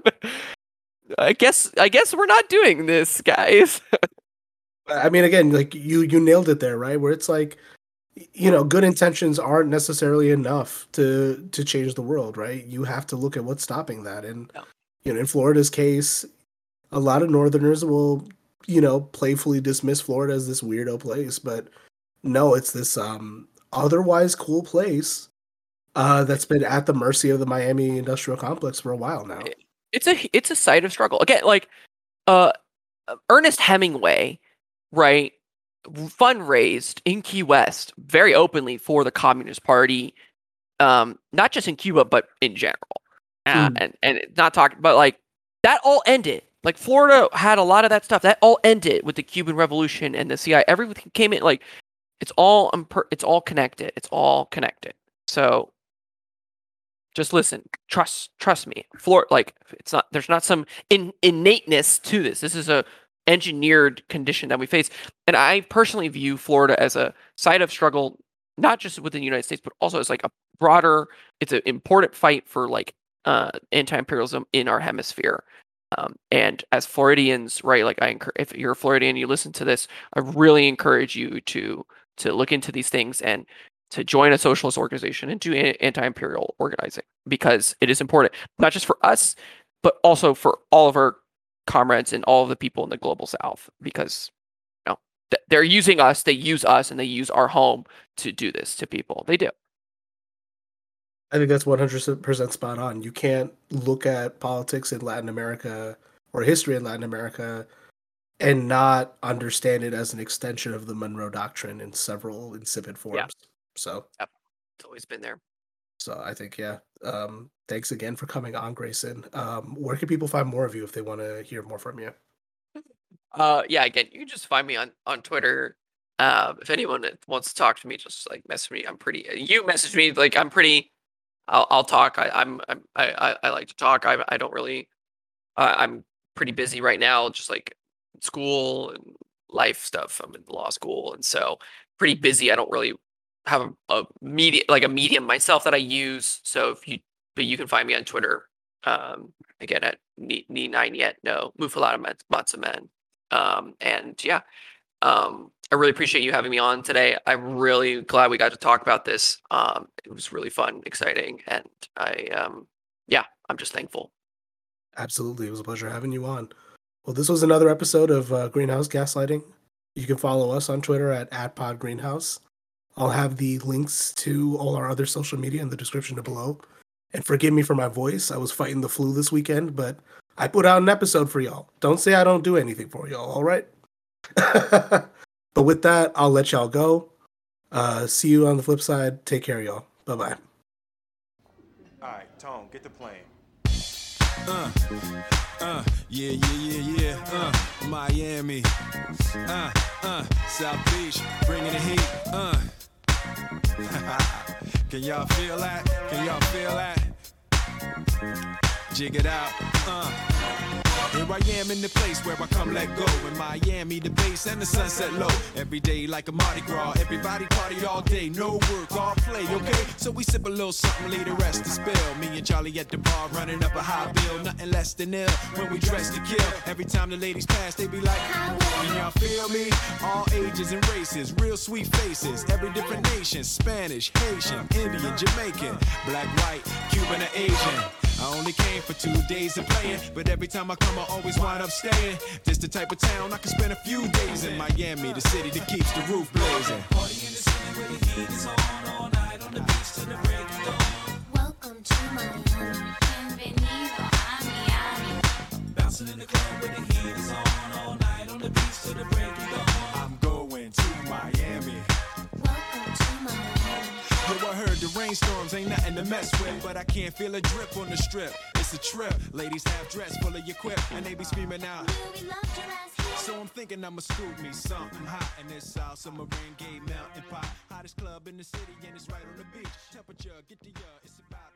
I guess I guess we're not doing this, guys. I mean, again, like you you nailed it there, right? Where it's like, you know, good intentions aren't necessarily enough to to change the world, right? You have to look at what's stopping that. And Yeah. you know, in Florida's case, a lot of Northerners will, you know, playfully dismiss Florida as this weirdo place, but no, it's this um otherwise cool place uh that's been at the mercy of the Miami industrial complex for a while now. It's a it's a site of struggle. Again, like uh Ernest Hemingway, right, fundraised in Key West very openly for the Communist Party, um, not just in Cuba but in general. Uh, Mm. and and not talking, but like that all ended Like Florida had a lot of that stuff. That all ended with the Cuban Revolution and the C I A. Everything came in like it's all it's all connected. It's all connected. So just listen. Trust trust me. Florida, like it's not there's not some in, innateness to this. This is a engineered condition that we face. And I personally view Florida as a site of struggle, not just within the United States, but also as like a broader, it's an important fight for like uh, anti-imperialism in our hemisphere. Um, and as Floridians, right, like I encourage, if you're a Floridian, you listen to this, I really encourage you to to look into these things and to join a socialist organization and do anti-imperial organizing, because it is important, not just for us, but also for all of our comrades and all of the people in the global south, because you know th- they're using us, they use us, and they use our home to do this to people. They do. I think that's one hundred percent spot on. You can't look at politics in Latin America or history in Latin America and not understand it as an extension of the Monroe Doctrine in several insipid forms. Yeah. So yep. It's always been there. So I think, yeah. Um, thanks again for coming on, Grayson. Um, where can people find more of you if they want to hear more from you? Uh, yeah, again, you can just find me on, on Twitter. Uh, if anyone wants to talk to me, just like message me. I'm pretty, you message me, like I'm pretty, I'll, I'll talk. I, I'm, I'm I, I, I like to talk. I, I don't really, uh, I'm pretty busy right now, just like school and life stuff. I'm in law school. And so pretty busy. I don't really have a, a media, like a medium myself that I use. So if you, but you can find me on Twitter. Um, again at ni nine yet no Mufalata Matsumen. Um, and yeah, um, I really appreciate you having me on today. I'm really glad we got to talk about this. Um, it was really fun, exciting, and I, um, yeah, I'm just thankful. Absolutely, it was a pleasure having you on. Well, this was another episode of uh, Greenhouse Gaslighting. You can follow us on Twitter at, at PodGreenhouse. I'll have the links to all our other social media in the description below. And forgive me for my voice. I was fighting the flu this weekend, but I put out an episode for y'all. Don't say I don't do anything for y'all, all right? But with that, I'll let y'all go. Uh, see you on the flip side. Take care, y'all. Bye-bye. All right, Tone, get the plane. Uh, uh, yeah, yeah, yeah, yeah, uh, Miami, uh, uh, South Beach, bringing the heat, uh, can y'all feel that, can y'all feel that, jig it out, uh. Here I am in the place where I come let go. In Miami, the base and the sunset low. Every day like a Mardi Gras. Everybody party all day. No work, all play, okay? So we sip a little something, leave the rest to spill. Me and Charlie at the bar running up a high bill. Nothing less than ill when we dress to kill. Every time the ladies pass, they be like, can y'all feel me? All ages and races, real sweet faces. Every different nation, Spanish, Haitian, Indian, Jamaican, black, white, Cuban, or Asian. I only came for two days of playing, but every time I come I always wind up staying. This the type of town I can spend a few days in. Miami, the city that keeps the roof blazing. Party in the city where the heat is on, all night on the beach till the break of dawn. Welcome to Miami, bienvenido a Miami. Bouncing in the club where the heat is on, all night on the beach till the break of dawn. I'm going to Miami. Welcome to Miami. Yo, I heard the rainstorms ain't nothing to mess with, but I can't feel a drip on the strip. It's a trip. Ladies have dress full of your quip, and they be screaming out. So I'm thinking I'ma scoop me something hot in this South Submarine Gay Mountain Pot. Hottest club in the city, and it's right on the beach. Temperature, get the uh, it's about.